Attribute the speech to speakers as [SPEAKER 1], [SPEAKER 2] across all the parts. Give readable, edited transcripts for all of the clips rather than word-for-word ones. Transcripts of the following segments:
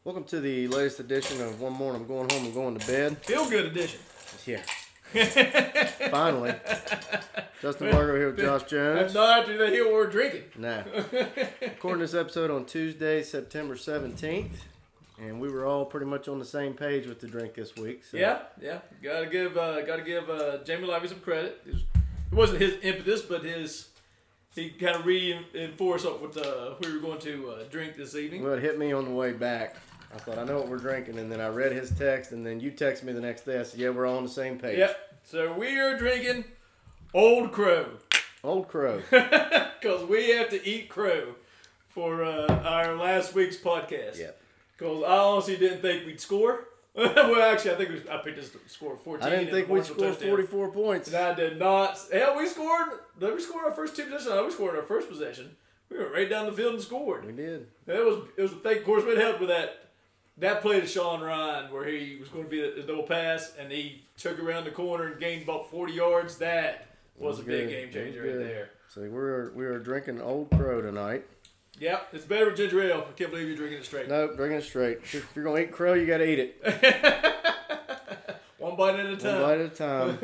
[SPEAKER 1] Welcome to the latest edition of One More I'm Going Home and Going to Bed.
[SPEAKER 2] Feel good edition.
[SPEAKER 1] Yeah. Finally. Justin Vargo here with Josh Jones.
[SPEAKER 2] Not after they hear what we're drinking.
[SPEAKER 1] Nah. Recording this episode on Tuesday, September 17th. And we were all pretty much on the same page with the drink this week. So.
[SPEAKER 2] Yeah. Gotta give Jamie Lively some credit. It wasn't his impetus, but he kind of reinforced what we were going to drink this evening.
[SPEAKER 1] Well, it hit me on the way back. I thought, I know what we're drinking, and then I read his text, and then you texted me the next day. I said, yeah, we're all on the same page.
[SPEAKER 2] Yep. So we are drinking Old Crow.
[SPEAKER 1] Old Crow.
[SPEAKER 2] Because we have to eat crow for our last week's podcast.
[SPEAKER 1] Yep.
[SPEAKER 2] Because I honestly didn't think we'd score. Well, actually, I picked us to score 14.
[SPEAKER 1] I didn't think we'd score 44 points.
[SPEAKER 2] And I did not. Hell, we scored our first two possessions. We scored our first possession. We went right down the field and scored.
[SPEAKER 1] We did.
[SPEAKER 2] It was a thing. Of course, it helped with that play to Sean Ryan where he was going to be a double pass and he took around the corner and gained about 40 yards. That was a big game changer right there.
[SPEAKER 1] So we were drinking Old Crow tonight.
[SPEAKER 2] Yep, it's better with ginger ale. I can't believe you're drinking it straight.
[SPEAKER 1] Nope, drinking it straight. If you're going to eat crow, you got to eat it.
[SPEAKER 2] One bite at a time.
[SPEAKER 1] One bite at a time.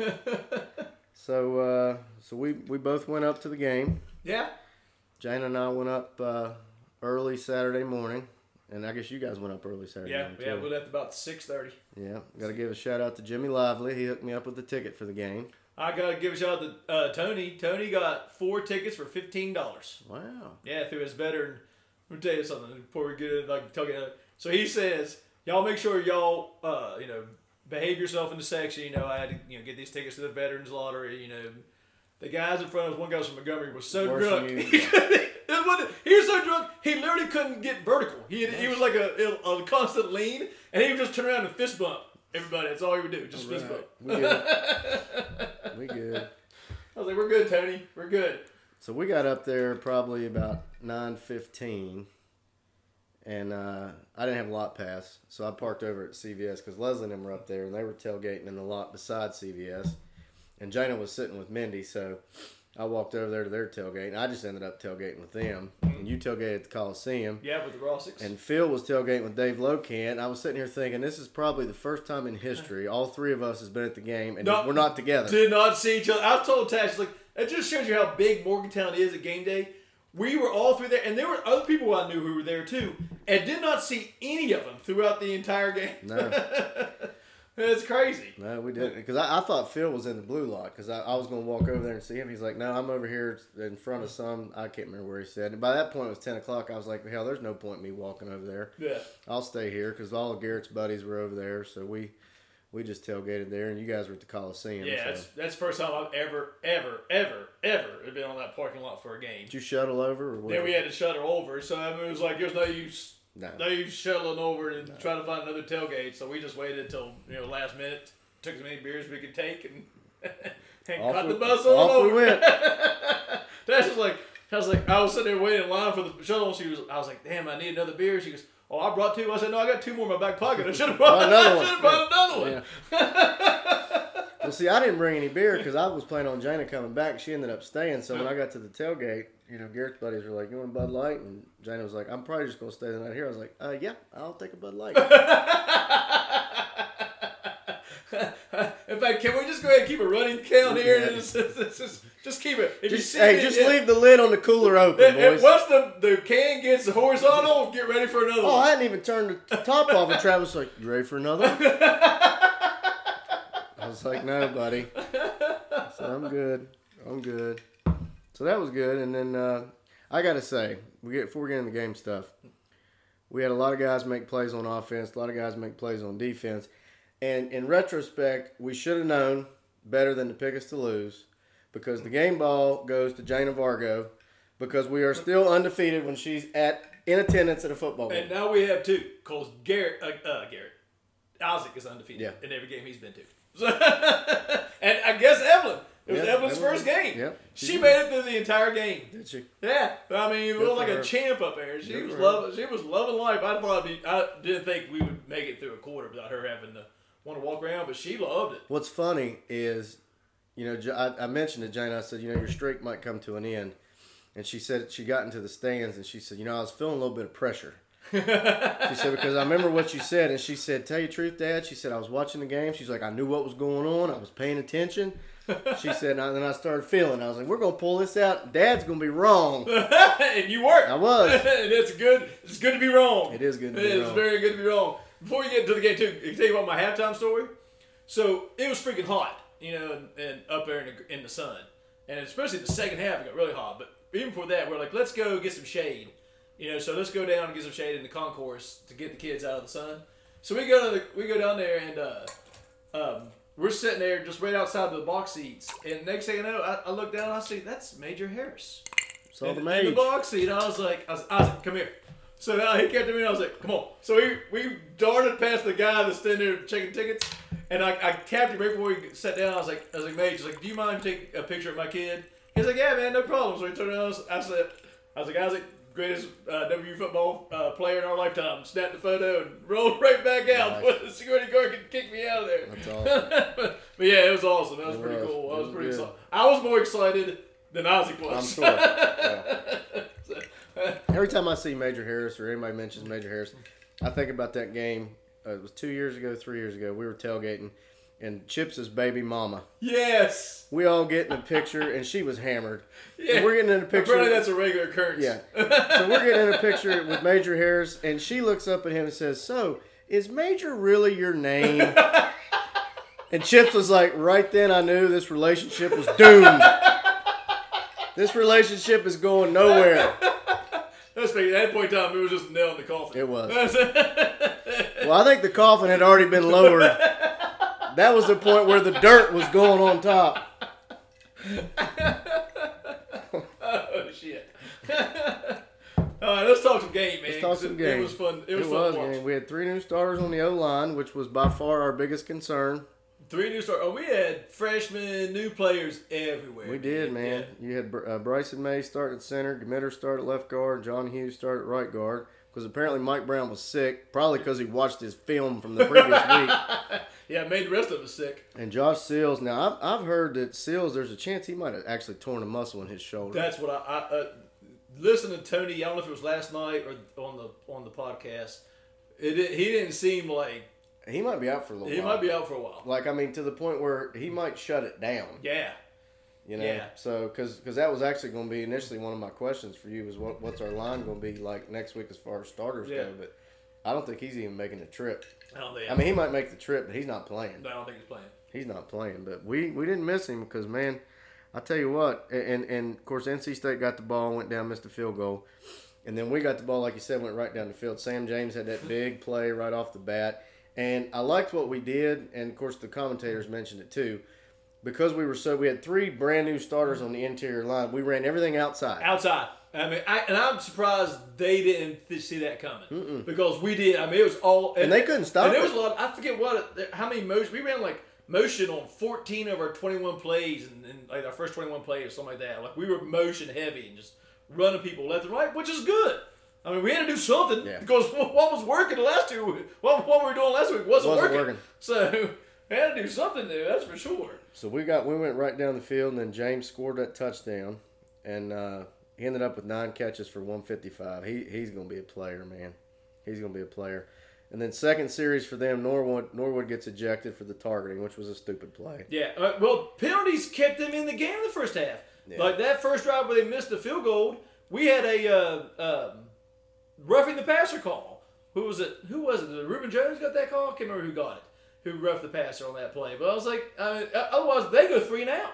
[SPEAKER 1] So we both went up to the game.
[SPEAKER 2] Yeah.
[SPEAKER 1] Jane and I went up early Saturday morning. And I guess you guys went up early Saturday morning, too.
[SPEAKER 2] Yeah, we left about 6:30.
[SPEAKER 1] Yeah, got to give a shout out to Jimmy Lively. He hooked me up with the ticket for the game.
[SPEAKER 2] I got to give a shout out to Tony. Tony got 4 tickets for $15.
[SPEAKER 1] Wow.
[SPEAKER 2] Yeah, through his veteran. Let me tell you something before we get into So he says, y'all make sure y'all, behave yourself in the section. I had to, get these tickets to the Veterans Lottery. The guys in front of us, one guy from Montgomery was so drunk. He was so drunk, he literally couldn't get vertical. He was like a constant lean, and he would just turn around and fist bump everybody. That's all he would do, just fist bump.
[SPEAKER 1] We good. We good.
[SPEAKER 2] I was like, we're good, Tony. We're good.
[SPEAKER 1] So we got up there probably about 9:15, and I didn't have a lot pass, so I parked over at CVS because Leslie and them were up there, and they were tailgating in the lot beside CVS, and Jana was sitting with Mindy, so I walked over there to their tailgate, and I just ended up tailgating with them, and you tailgated at the Coliseum.
[SPEAKER 2] Yeah, with the Rossics.
[SPEAKER 1] And Phil was tailgating with Dave Locan. I was sitting here thinking, this is probably the first time in history all three of us has been at the game, and we're not together.
[SPEAKER 2] Did not see each other. I told Tash, it just shows you how big Morgantown is at game day. We were all through there, and there were other people I knew who were there too, and did not see any of them throughout the entire game.
[SPEAKER 1] No.
[SPEAKER 2] It's crazy.
[SPEAKER 1] No, we didn't. Because I thought Phil was in the blue lot, because I was going to walk over there and see him. He's like, no, I'm over here in front of some, I can't remember where he said. And by that point, it was 10 o'clock. I was like, hell, there's no point in me walking over there.
[SPEAKER 2] Yeah.
[SPEAKER 1] I'll stay here, because all of Garrett's buddies were over there, so we just tailgated there, and you guys were at the Coliseum.
[SPEAKER 2] Yeah,
[SPEAKER 1] so.
[SPEAKER 2] that's the first time I've ever been on that parking lot for a game.
[SPEAKER 1] Did you shuttle over? Or what?
[SPEAKER 2] Then we had to shuttle over, so it was like there's no use shuttling over and trying to find another tailgate. So we just waited until last minute, took as many beers as we could take, and caught the bus on
[SPEAKER 1] off
[SPEAKER 2] over.
[SPEAKER 1] We went.
[SPEAKER 2] That's just like I was sitting there waiting in line for the shuttle. I was like, damn, I need another beer. She goes, oh, I brought 2. I said, no, I got 2 more in my back pocket. I should have brought another one.
[SPEAKER 1] Yeah. Well, see, I didn't bring any beer because I was planning on Jana coming back. She ended up staying. So when I got to the tailgate, Garrett's buddies were like, you want a Bud Light? And Jana was like, I'm probably just going to stay the night here. I was like, yeah, I'll take a Bud Light.
[SPEAKER 2] In fact, can we just go ahead and keep a running count here? Yeah. Just keep it. If
[SPEAKER 1] just leave the lid on the cooler open, boys.
[SPEAKER 2] Once the can gets horizontal, get ready for another one.
[SPEAKER 1] I hadn't even turned the top off, and Travis was like, you ready for another? I was like, no, buddy. So I'm good. So that was good. And then I got to say, before we get into the game stuff, we had a lot of guys make plays on offense, a lot of guys make plays on defense. And in retrospect, we should have known better than to pick us to lose, because the game ball goes to Jana Vargo, because we are still undefeated when she's in attendance at a football game.
[SPEAKER 2] And now we have 2, because Isaac is undefeated in every game he's been to. And I guess Evelyn. It was Evelyn's first game.
[SPEAKER 1] Yep.
[SPEAKER 2] She made it through the entire game.
[SPEAKER 1] Did she?
[SPEAKER 2] Yeah. I mean, it was like a champ up there. She was loving life. I didn't think we would make it through a quarter without her having to want to walk around, but she loved it.
[SPEAKER 1] What's funny is, I mentioned to Jane, I said, your streak might come to an end. And she said she got into the stands, and she said, I was feeling a little bit of pressure. She said, because I remember what you said. And she said, tell you the truth, Dad. She said, I was watching the game. She's like, I knew what was going on. I was paying attention. She said, and then I started feeling. I was like, we're going to pull this out. Dad's going to be wrong.
[SPEAKER 2] And you weren't.
[SPEAKER 1] I was.
[SPEAKER 2] And it's good to be wrong.
[SPEAKER 1] It is good to be
[SPEAKER 2] wrong. It is
[SPEAKER 1] wrong.
[SPEAKER 2] very good to be wrong. Before you get into the game, too, I can tell you about my halftime story. So it was freaking hot, and up there in the sun. And especially the second half, it got really hot. But even before that, we're like, let's go get some shade. So let's go down and get some shade in the concourse to get the kids out of the sun. So we go down there, and we're sitting there just right outside the box seats. And next thing I know, I look down and I see, that's Major Harris.
[SPEAKER 1] Saw the
[SPEAKER 2] in
[SPEAKER 1] Mage.
[SPEAKER 2] the box seat. I was like, come here. So he kept me, and I was like, come on. So we darted past the guy that's standing there checking tickets. And I tapped him right before he sat down. I was like, Mage, he's like, do you mind taking a picture of my kid? He's like, yeah, man, no problem. So he turned around. I was like, Isaac, greatest W football player in our lifetime. Snapped the photo and rolled right back out.
[SPEAKER 1] Nice.
[SPEAKER 2] The security guard could kick me out of there.
[SPEAKER 1] That's awesome.
[SPEAKER 2] but yeah, it was awesome. That was pretty cool. I was pretty excited. I was more excited than Isaac was.
[SPEAKER 1] I'm sure. Yeah. Every time I see Major Harris or anybody mentions Major Harris, I think about that game. It was 3 years ago. We were tailgating, and Chips' baby mama.
[SPEAKER 2] Yes.
[SPEAKER 1] We all get in a picture, and she was hammered.
[SPEAKER 2] Yeah.
[SPEAKER 1] And we're getting in a picture.
[SPEAKER 2] Apparently that's a regular occurrence.
[SPEAKER 1] Yeah. So we're getting in a picture with Major Harris, and she looks up at him and says, so, is Major really your name? And Chips was like, right then I knew this relationship was doomed. This relationship is going nowhere.
[SPEAKER 2] At that point in time, it was just a nail in the coffin.
[SPEAKER 1] It was. Well, I think the coffin had already been lowered. That was the point where the dirt was going on top.
[SPEAKER 2] Oh, shit. All right, let's talk some game, man.
[SPEAKER 1] Let's talk some game.
[SPEAKER 2] It was fun. It was fun to watch.
[SPEAKER 1] Man. We had 3 new starters on the O-line, which was by far our biggest concern.
[SPEAKER 2] 3 new starters. Oh, we had freshmen, new players everywhere.
[SPEAKER 1] We did, man.
[SPEAKER 2] Yeah.
[SPEAKER 1] You had Bryson May start at center, Gmitter start at left guard, John Hughes start at right guard. Because apparently Mike Brown was sick, probably because he watched his film from the previous week.
[SPEAKER 2] Yeah, it made the rest of us sick.
[SPEAKER 1] And Josh Seals. Now, I've heard that Seals, there's a chance he might have actually torn a muscle in his shoulder.
[SPEAKER 2] That's what I listened to Tony. I don't know if it was last night or on the podcast. He didn't seem like
[SPEAKER 1] he might be out for a little while.
[SPEAKER 2] He might be out for a while.
[SPEAKER 1] Like, I mean, to the point where he might shut it down.
[SPEAKER 2] Yeah. Yeah.
[SPEAKER 1] So, because that was actually going to be initially one of my questions for you was what's our line going to be like next week as far as starters go. But I don't think he's even making the trip.
[SPEAKER 2] I
[SPEAKER 1] mean, he might make the trip, but he's not playing.
[SPEAKER 2] No, I don't think he's playing.
[SPEAKER 1] He's not playing. But we didn't miss him because, man, I tell you what, and of course, NC State got the ball, went down, missed a field goal. And then we got the ball, like you said, went right down the field. Sam James had that big play right off the bat. And I liked what we did, and of course the commentators mentioned it too. Because we had 3 brand new starters on the interior line. We ran everything outside.
[SPEAKER 2] I mean, I'm surprised they didn't see that coming because we did. I mean, it was all
[SPEAKER 1] and they couldn't stop.
[SPEAKER 2] And there was a lot. I forget how many motion we ran. Like motion on 14 of our 21 plays, and like our first 21 plays or something like that. Like we were motion heavy and just running people left and right, which is good. I mean, we had to do something because what was working the last 2, what we were doing last week wasn't working. So we had to do something there. That's for sure.
[SPEAKER 1] So we went right down the field, and then James scored that touchdown, and he ended up with 9 catches for 155. He's going to be a player, man. He's going to be a player. And then second series for them, Norwood gets ejected for the targeting, which was a stupid play.
[SPEAKER 2] Yeah, well, penalties kept them in the game in the first half. Yeah. Like that first drive where they missed the field goal, we had a roughing the passer call. Who was it? Reuben Jones got that call? I can't remember who got it. Who roughed the passer on that play? But I was like, otherwise they go 3 and out.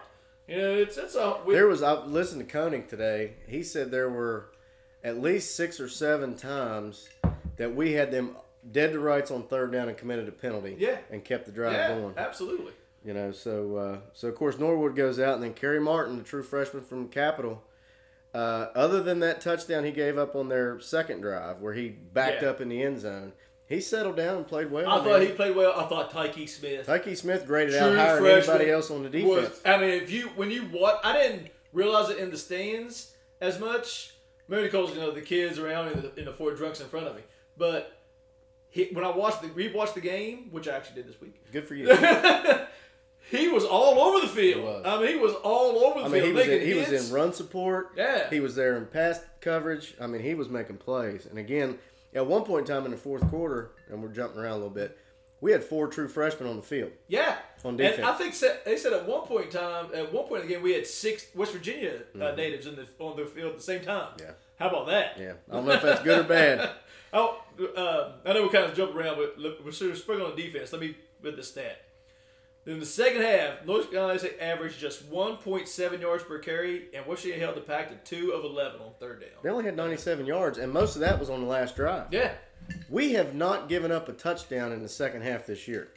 [SPEAKER 2] I
[SPEAKER 1] listened to Koenig today. He said there were at least 6 or 7 times that we had them dead to rights on third down and committed a penalty.
[SPEAKER 2] Yeah.
[SPEAKER 1] And kept the drive going.
[SPEAKER 2] Absolutely.
[SPEAKER 1] So of course Norwood goes out, and then Kerry Martin, the true freshman from Capital. Other than that touchdown he gave up on their second drive where he backed up in the end zone, he settled down and played well.
[SPEAKER 2] I thought he played well. I thought Tyke
[SPEAKER 1] Smith graded out higher than anybody else on the defense.
[SPEAKER 2] When you watch, I didn't realize it in the stands as much. Maybe because the kids around in the 4 drunks in front of me. But when I rewatched the game, which I actually did this week.
[SPEAKER 1] Good for you.
[SPEAKER 2] He was all over the field. He was all over the field.
[SPEAKER 1] He was in run support.
[SPEAKER 2] Yeah.
[SPEAKER 1] He was there in pass coverage. I mean, he was making plays. And again, At one point in time in the fourth quarter, and we're jumping around a little bit, we had 4 true freshmen on the field.
[SPEAKER 2] Yeah.
[SPEAKER 1] On defense.
[SPEAKER 2] And I think they said at one point in the game, we had 6 West Virginia natives on the field at the same time.
[SPEAKER 1] Yeah.
[SPEAKER 2] How about that?
[SPEAKER 1] Yeah. I don't know if that's good or bad.
[SPEAKER 2] I know we kind of jump around, but we're sort of spring on the defense. Let me with the stat. In the second half, North Carolina State averaged just 1.7 yards per carry, and West Virginia held the pack to 2 of 11 on third down.
[SPEAKER 1] They only had 97 yards, and most of that was on the last drive.
[SPEAKER 2] Yeah.
[SPEAKER 1] We have not given up a touchdown in the second half this year.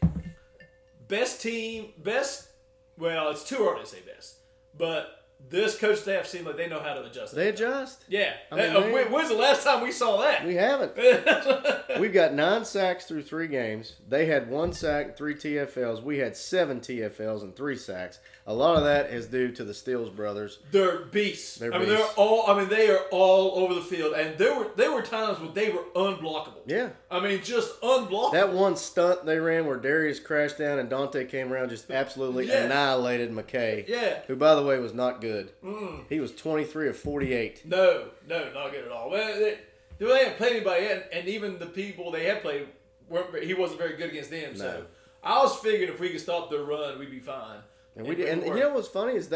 [SPEAKER 2] Well, it's too early to say best, but this coach staff seems like they know how to adjust.
[SPEAKER 1] They adjust.
[SPEAKER 2] Yeah.
[SPEAKER 1] I mean,
[SPEAKER 2] when's the last time we saw that?
[SPEAKER 1] We haven't. We've got 9 sacks through 3 games. They had 1 sack, 3 TFLs. We had 7 TFLs and 3 sacks. A lot of that is due to the Steele brothers.
[SPEAKER 2] They're beasts.
[SPEAKER 1] They're
[SPEAKER 2] they
[SPEAKER 1] beasts.
[SPEAKER 2] are all over the field, and there were times when they were unblockable.
[SPEAKER 1] Yeah.
[SPEAKER 2] I mean, just unblockable.
[SPEAKER 1] That one stunt they ran where Darius crashed down and Dante came around just absolutely annihilated McKay.
[SPEAKER 2] Yeah.
[SPEAKER 1] Who, by the way, was not good. He was 23 of 48.
[SPEAKER 2] No, not good at all. Well, they haven't played anybody yet, and even the people they have played, he wasn't very good against them.
[SPEAKER 1] No.
[SPEAKER 2] So I was figuring if we could stop their run, we'd be fine.
[SPEAKER 1] And we did. And you know what's funny is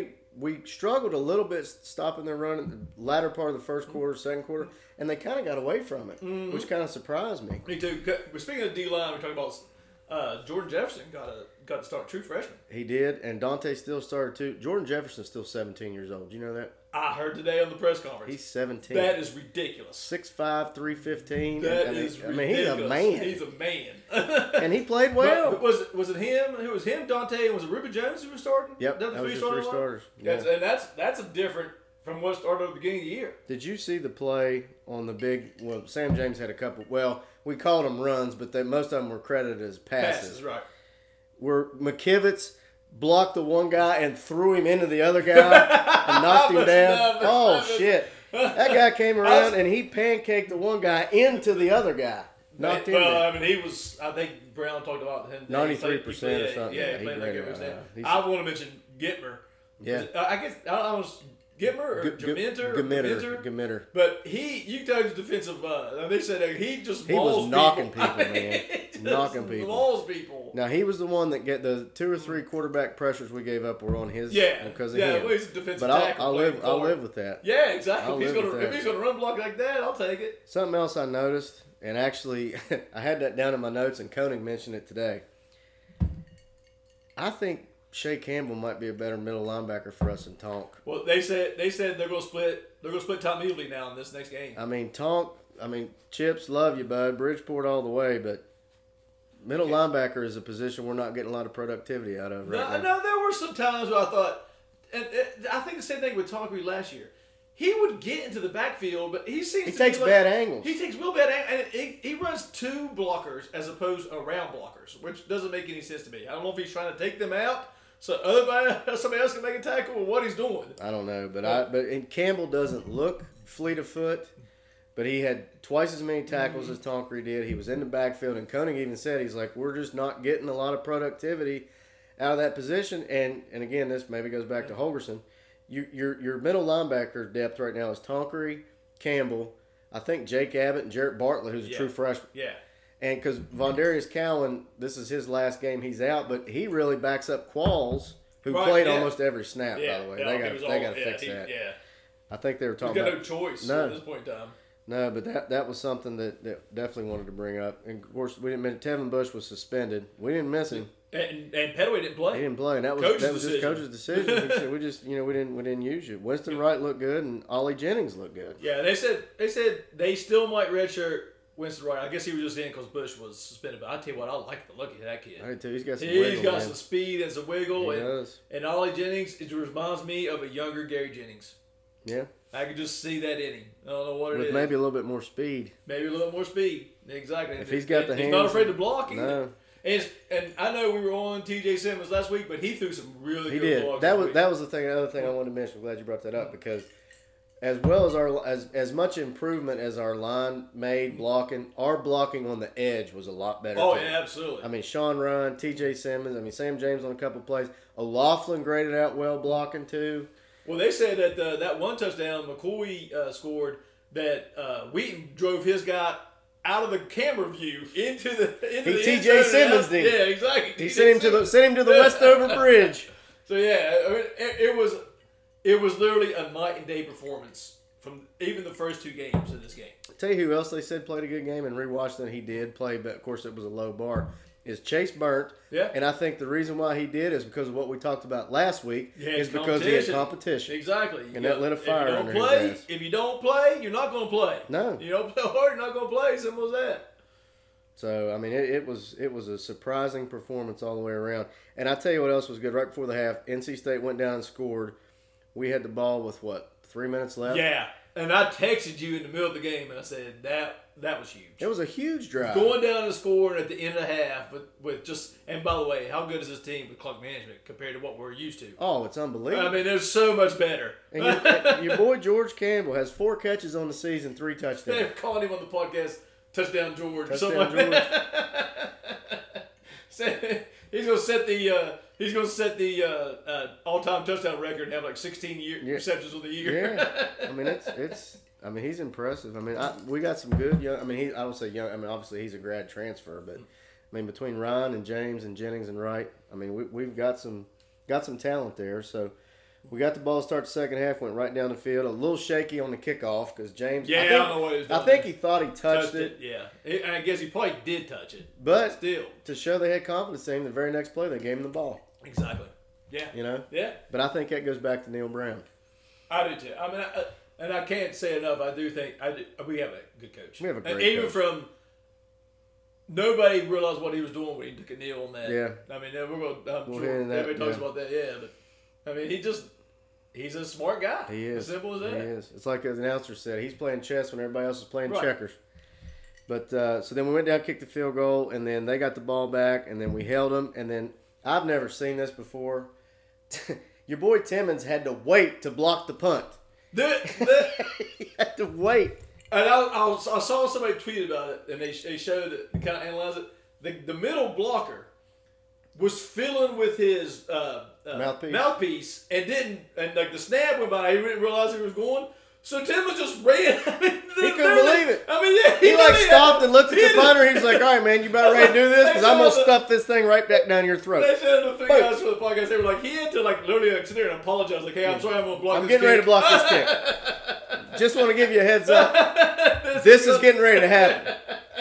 [SPEAKER 1] we struggled a little bit stopping their run in the latter part of the first quarter, second quarter, and they kind of got away from it, which kind of surprised me.
[SPEAKER 2] Me too. But speaking of D-line, we're talking about Jordan Jefferson got to start true freshman.
[SPEAKER 1] He did, and Dante still started too. Jordan Jefferson's still 17 years old. Do you know that?
[SPEAKER 2] I heard today on the press conference.
[SPEAKER 1] He's 17.
[SPEAKER 2] That is ridiculous.
[SPEAKER 1] 6'5", 315.
[SPEAKER 2] That is ridiculous.
[SPEAKER 1] I mean, he's a man.
[SPEAKER 2] He's a man.
[SPEAKER 1] And he played well.
[SPEAKER 2] But was it him? Who was him? Dante? And was it Ruben Jones who was starting?
[SPEAKER 1] Yep, that was the 3 starters. Yeah.
[SPEAKER 2] And that's a different from what started at the beginning of the year.
[SPEAKER 1] Did you see the play on the big? Well, Sam James had a couple. Well, we called them runs, but most of them were credited as passes.
[SPEAKER 2] Right.
[SPEAKER 1] Where McKivitz blocked the one guy and threw him into the other guy and knocked him down. Shit. That guy came around and he pancaked the one guy into the other guy. Knocked him down.
[SPEAKER 2] I mean, he was, I think Brown talked about him.
[SPEAKER 1] 93% or something.
[SPEAKER 2] Yeah, he played like it was that. I want to mention Gitmer.
[SPEAKER 1] Yeah.
[SPEAKER 2] I guess, I don't know, Gitmer or
[SPEAKER 1] Gemitter.
[SPEAKER 2] But you can tell he was defensive. They said he just
[SPEAKER 1] he was knocking people, man.
[SPEAKER 2] He
[SPEAKER 1] knocking people.
[SPEAKER 2] Mauls people.
[SPEAKER 1] Now, he was the one that get the 2 or 3 quarterback pressures we gave up were on his because of him.
[SPEAKER 2] Well, he's a defensive
[SPEAKER 1] but
[SPEAKER 2] tackle.
[SPEAKER 1] I'll live with that.
[SPEAKER 2] Yeah, exactly.
[SPEAKER 1] If
[SPEAKER 2] he's gonna run block like that, I'll take it.
[SPEAKER 1] Something else I noticed, and actually I had that down in my notes, and Koenig mentioned it today. I think Shea Campbell might be a better middle linebacker for us than Tonk.
[SPEAKER 2] Well, they said they're gonna split Tom Ely now in this next game.
[SPEAKER 1] I mean Chips, love you, bud. Bridgeport all the way, but middle linebacker is a position we're not getting a lot of productivity out of right now.
[SPEAKER 2] No, there were some times where I thought, and I think the same thing with Tonk last year. He would get into the backfield, but he takes
[SPEAKER 1] bad angles.
[SPEAKER 2] He takes real bad angles, and he runs 2 blockers as opposed to around blockers, which doesn't make any sense to me. I don't know if he's trying to take them out so somebody else can make a tackle or what he's doing.
[SPEAKER 1] I don't know, but Campbell doesn't look fleet of foot, but he had twice as many tackles as Tonkery did. He was in the backfield, and Koenig even said, he's like, we're just not getting a lot of productivity out of that position. And again, this maybe goes back to Holgerson. Your middle linebacker depth right now is Tonkery, Campbell, I think Jake Abbott, and Jarrett Bartlett, who's a true freshman.
[SPEAKER 2] Yeah.
[SPEAKER 1] And because Vondarius Cowan, this is his last game he's out, but he really backs up Qualls, who played almost every snap, by the way. They got to fix that.
[SPEAKER 2] Yeah.
[SPEAKER 1] I think they were talking
[SPEAKER 2] about...
[SPEAKER 1] He's
[SPEAKER 2] got no choice at this point in time.
[SPEAKER 1] No, but that was something that definitely wanted to bring up. And, of course, we didn't mention Tevin Bush was suspended. We didn't miss him.
[SPEAKER 2] And Petaway didn't play.
[SPEAKER 1] He didn't play. And that was just coach's decision. He said, we didn't use you. Winston Wright looked good, and Ollie Jennings looked good.
[SPEAKER 2] Yeah, they said they still might redshirt Winston Wright. I guess he was just in because Bush was suspended. But I tell you what, I like the look of that kid.
[SPEAKER 1] I do too. He's got some wiggle.
[SPEAKER 2] He's got some speed and some wiggle.
[SPEAKER 1] He does.
[SPEAKER 2] And Ollie Jennings, it reminds me of a younger Gary Jennings.
[SPEAKER 1] Yeah.
[SPEAKER 2] I could just see that in him. I don't know what it is.
[SPEAKER 1] With maybe a little bit more speed.
[SPEAKER 2] Maybe a little more speed. Exactly.
[SPEAKER 1] If he's got the hands.
[SPEAKER 2] He's not afraid to block either.
[SPEAKER 1] No.
[SPEAKER 2] And I know we were on T.J. Simmons last week, but he threw some really good blocks.
[SPEAKER 1] That was the other thing I wanted to mention. I'm glad you brought that up because as well as as much improvement as our line made blocking, our blocking on the edge was a lot better.
[SPEAKER 2] Oh, yeah, absolutely.
[SPEAKER 1] I mean, Sean Ryan, T.J. Simmons, Sam James on a couple plays. O'Laughlin graded out well blocking too.
[SPEAKER 2] Well, they said that that one touchdown McCoy scored that Wheaton drove his guy out of the camera view into the
[SPEAKER 1] T.J. Simmons did.
[SPEAKER 2] Yeah, exactly.
[SPEAKER 1] He sent him to the Westover Bridge.
[SPEAKER 2] So yeah, I mean, it was literally a night and day performance from even the first two games of this game.
[SPEAKER 1] Tell you who else they said played a good game and rewatched that he did play, but of course it was a low bar. Is Chase Burnt.
[SPEAKER 2] Yeah.
[SPEAKER 1] And I think the reason why he did is because of what we talked about last week. Is because he had competition.
[SPEAKER 2] Exactly.
[SPEAKER 1] And that lit a fire under his ass.
[SPEAKER 2] If you don't play, you're not going to play.
[SPEAKER 1] No.
[SPEAKER 2] You don't play hard, you're not going to play. Simple as that.
[SPEAKER 1] So I mean, it was a surprising performance all the way around. And I tell you what else was good. Right before the half, NC State went down and scored. We had the ball with 3 minutes left.
[SPEAKER 2] Yeah. And I texted you in the middle of the game, and I said that was huge.
[SPEAKER 1] It was a huge drive.
[SPEAKER 2] Going down and scoring at the end of the half with just, and by the way, how good is this team with clock management compared to what we're used to?
[SPEAKER 1] Oh, it's unbelievable.
[SPEAKER 2] I mean, they're so much better.
[SPEAKER 1] And your boy George Campbell has 4 catches on the season, 3 touchdowns.
[SPEAKER 2] They're calling him on the podcast Touchdown George or something
[SPEAKER 1] Touchdown
[SPEAKER 2] like that. He's going to set the all-time touchdown record and have like 16 receptions of the year.
[SPEAKER 1] Yeah, I mean he's impressive. I mean we got some good young. I mean I don't say young. I mean obviously he's a grad transfer, but I mean between Ryan and James and Jennings and Wright, I mean we've got some talent there. So we got the ball to start the second half, went right down the field. A little shaky on the kickoff because James.
[SPEAKER 2] Yeah, I don't know what he was doing.
[SPEAKER 1] I think he thought he touched it.
[SPEAKER 2] Yeah, and I guess he probably did touch it.
[SPEAKER 1] But
[SPEAKER 2] still,
[SPEAKER 1] to show they had confidence in him, the very next play they gave him the ball.
[SPEAKER 2] Exactly. Yeah.
[SPEAKER 1] You know.
[SPEAKER 2] Yeah.
[SPEAKER 1] But I think that goes back to Neil Brown.
[SPEAKER 2] I do too. I mean, and I can't say enough. I do think we have a good coach.
[SPEAKER 1] We have a great
[SPEAKER 2] even
[SPEAKER 1] coach.
[SPEAKER 2] From nobody realized what he was doing when he took a kneel on that.
[SPEAKER 1] Yeah.
[SPEAKER 2] I mean, we're going. I'm
[SPEAKER 1] We'll
[SPEAKER 2] sure
[SPEAKER 1] that,
[SPEAKER 2] everybody talks about that. Yeah, but I mean, he's a smart guy.
[SPEAKER 1] He is.
[SPEAKER 2] As simple as that.
[SPEAKER 1] He is. It's like the announcer said, he's playing chess when everybody else is playing
[SPEAKER 2] Right.
[SPEAKER 1] checkers. But so then we went down, kicked the field goal, and then they got the ball back, and then we held them, and then I've never seen this before. Your boy Timmons had to wait to block the punt. He had to wait.
[SPEAKER 2] And I saw somebody tweet about it, and they showed it, kind of analyze it. The middle blocker was fiddling with his mouthpiece and like the snap went by, he didn't realize he was going. So Timmons just ran. I mean,
[SPEAKER 1] He couldn't believe it.
[SPEAKER 2] I mean, yeah,
[SPEAKER 1] He like stopped and looked at the punter. He was like, "All right, man, you about ready to do this? Because I'm gonna stuff this thing right back down your throat."
[SPEAKER 2] They said the thing guys for the podcast. They were like, he had to literally sit there and apologize. Like, hey, I'm sorry, I'm gonna block.
[SPEAKER 1] I'm getting ready to block this kick. Just want to give you a heads up. This is getting ready to happen.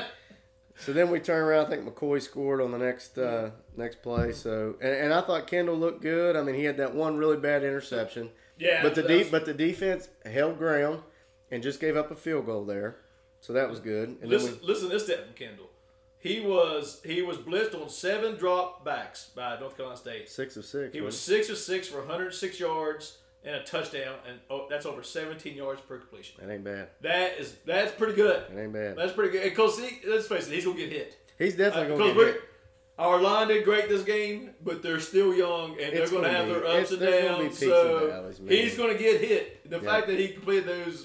[SPEAKER 1] So then we turn around. I think McCoy scored on the next play. So and I thought Kendall looked good. I mean, he had that one really bad interception.
[SPEAKER 2] Yeah,
[SPEAKER 1] but the defense held ground and just gave up a field goal there. So that was good. And
[SPEAKER 2] listen to this step from Kendall. He was blitzed on 7 drop backs by North Carolina State.
[SPEAKER 1] 6 of 6.
[SPEAKER 2] He was 6 of 6 for 106 yards and a touchdown, and that's over 17 yards per completion.
[SPEAKER 1] That ain't bad.
[SPEAKER 2] That's pretty good.
[SPEAKER 1] That ain't bad.
[SPEAKER 2] That's pretty good. Because let's face it, he's gonna get hit.
[SPEAKER 1] He's definitely gonna get hit.
[SPEAKER 2] Our line did great this game, but they're still young, and they're going to have their ups and downs. So he's going to get hit. The fact that he completed those,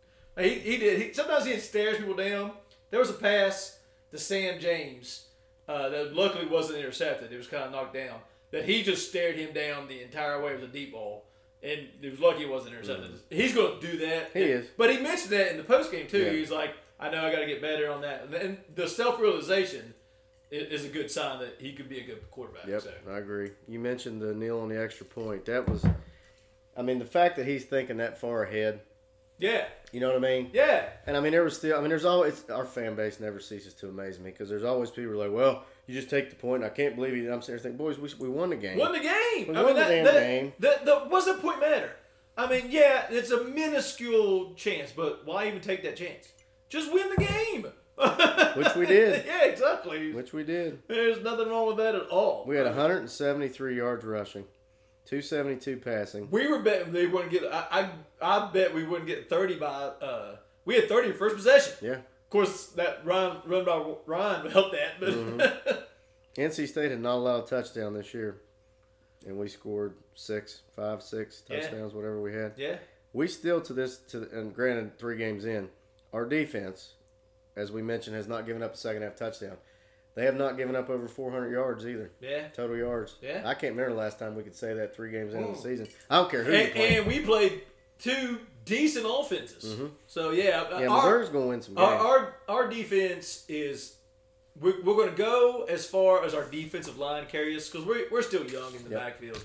[SPEAKER 2] he did. Sometimes he stares people down. There was a pass to Sam James that luckily wasn't intercepted. It was kind of knocked down. That he just stared him down the entire way. It was a deep ball, and it was lucky it wasn't intercepted. He's going to do that.
[SPEAKER 1] He is.
[SPEAKER 2] But he mentioned that in the post game too.
[SPEAKER 1] Yeah.
[SPEAKER 2] He's like, I know I got to get better on that, and the self realization is a good sign that he could be a good quarterback.
[SPEAKER 1] Yep,
[SPEAKER 2] so.
[SPEAKER 1] I agree. You mentioned the kneel on the extra point. That was, I mean, the fact that he's thinking that far ahead.
[SPEAKER 2] Yeah.
[SPEAKER 1] You know what I mean?
[SPEAKER 2] Yeah.
[SPEAKER 1] And I mean, there's always, our fan base never ceases to amaze me because there's always people who are like, well, you just take the point. I can't believe you. I'm sitting there thinking, boys, we won the game.
[SPEAKER 2] Won the game.
[SPEAKER 1] We won the damn game.
[SPEAKER 2] What's the point matter? I mean, yeah, it's a minuscule chance, but why even take that chance? Just win the game.
[SPEAKER 1] Which we did.
[SPEAKER 2] Yeah, exactly.
[SPEAKER 1] Which we did.
[SPEAKER 2] There's nothing wrong with that at all.
[SPEAKER 1] We had 173 yards rushing, 272 passing.
[SPEAKER 2] We were betting they wouldn't get. I bet we wouldn't get 30 by. We had 30 in first possession.
[SPEAKER 1] Yeah.
[SPEAKER 2] Of course, that run by Ryan helped that. But
[SPEAKER 1] NC State had not allowed a touchdown this year, and we scored 6 touchdowns, whatever we had.
[SPEAKER 2] Yeah.
[SPEAKER 1] We still and granted 3 games in, our defense, as we mentioned, has not given up a second half touchdown. They have not given up over 400 yards either.
[SPEAKER 2] Yeah.
[SPEAKER 1] Total yards.
[SPEAKER 2] Yeah.
[SPEAKER 1] I can't remember the last time we could say that 3 games into the season. I don't care who you play.
[SPEAKER 2] And we played 2 decent offenses.
[SPEAKER 1] Mm-hmm.
[SPEAKER 2] So yeah,
[SPEAKER 1] Missouri's going to win some games.
[SPEAKER 2] our defense is we're going to go as far as our defensive line carries us because we're still young in the backfield.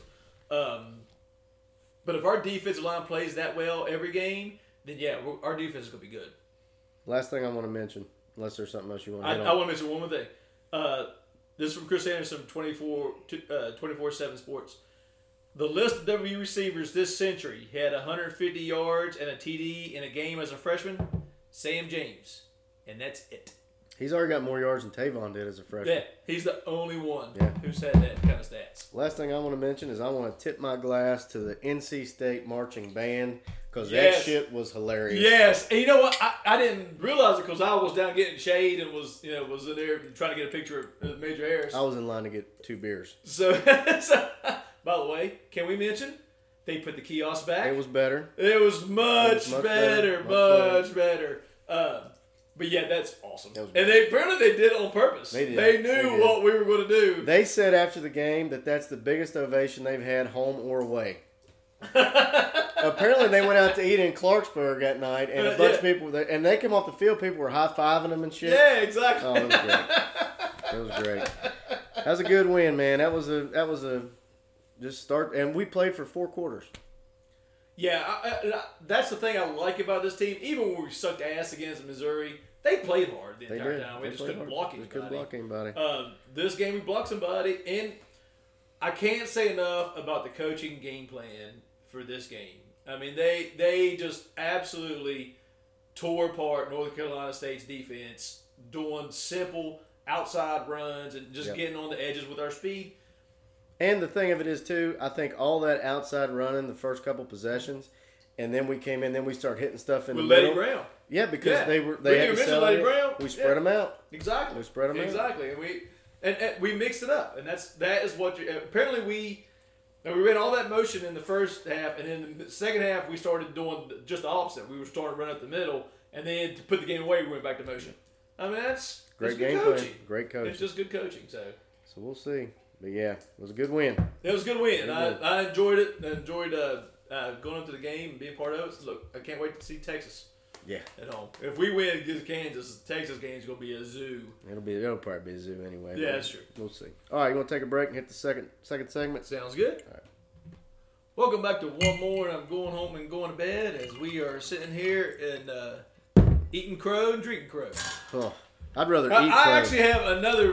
[SPEAKER 2] But if our defensive line plays that well every game, then yeah, our defense is going to be good.
[SPEAKER 1] Last thing I want to mention, unless there's something else you want to hit on.
[SPEAKER 2] I want to mention one more thing. This is from Chris Anderson, 24/7 Sports. The list of W receivers this century had 150 yards and a TD in a game as a freshman. Sam James, and that's it.
[SPEAKER 1] He's already got more yards than Tavon did as a freshman.
[SPEAKER 2] Yeah, he's the only one who's had that kind of stats.
[SPEAKER 1] Last thing I want to mention is I want to tip my glass to the NC State marching band because that shit was hilarious.
[SPEAKER 2] Yes, and you know what? I didn't realize it because I was down getting shade and was in there trying to get a picture of Major Harris.
[SPEAKER 1] I was in line to get 2 beers.
[SPEAKER 2] So by the way, can we mention they put the kiosk back?
[SPEAKER 1] It was better.
[SPEAKER 2] It was much better. But yeah, that's awesome. And apparently they did it on purpose. They knew what we were going to do.
[SPEAKER 1] They said after the game that that's the biggest ovation they've had home or away. Apparently they went out to eat in Clarksburg that night, and a bunch of people, and they came off the field, people were high-fiving them and shit.
[SPEAKER 2] Yeah, exactly.
[SPEAKER 1] Oh, it was great. It was great. That was a good win, man. That was a just start, and we played for 4 quarters.
[SPEAKER 2] Yeah, that's the thing I like about this team. Even when we sucked ass against Missouri, they played hard the entire time. We just couldn't block anybody. This game we blocked somebody, and I can't say enough about the coaching game plan for this game. I mean, they just absolutely tore apart North Carolina State's defense, doing simple outside runs and just getting on the edges with our speed.
[SPEAKER 1] And the thing of it is, too, I think all that outside running the first couple possessions, and then we came in, then we started hitting stuff in the middle.
[SPEAKER 2] With Letty Brown.
[SPEAKER 1] Yeah, because they had to sell it.
[SPEAKER 2] Brown.
[SPEAKER 1] We spread them out.
[SPEAKER 2] Exactly.
[SPEAKER 1] We spread them out.
[SPEAKER 2] Exactly. And we mixed it up. And that is what apparently we ran all that motion in the first half, and in the second half we started doing just the opposite. We were starting to run up the middle, and then to put the game away, we went back to motion. I mean, that's
[SPEAKER 1] great
[SPEAKER 2] good
[SPEAKER 1] game
[SPEAKER 2] coaching.
[SPEAKER 1] plan. Great coaching.
[SPEAKER 2] It's just good coaching. So
[SPEAKER 1] we'll see. But yeah, it was a good win.
[SPEAKER 2] It was a good win. I enjoyed it. I enjoyed going up to the game and being part of it. Look, I can't wait to see Texas.
[SPEAKER 1] Yeah.
[SPEAKER 2] At home. If we win against Kansas, the Texas game is going to be a zoo.
[SPEAKER 1] It'll probably be a zoo anyway.
[SPEAKER 2] Yeah, that's true.
[SPEAKER 1] We'll see. All right, you want to take a break and hit the second segment?
[SPEAKER 2] Sounds good.
[SPEAKER 1] All right.
[SPEAKER 2] Welcome back to One More, and I'm going home and going to bed as we are sitting here and eating crow and drinking crow.
[SPEAKER 1] Oh, I'd rather eat crow.
[SPEAKER 2] I actually have another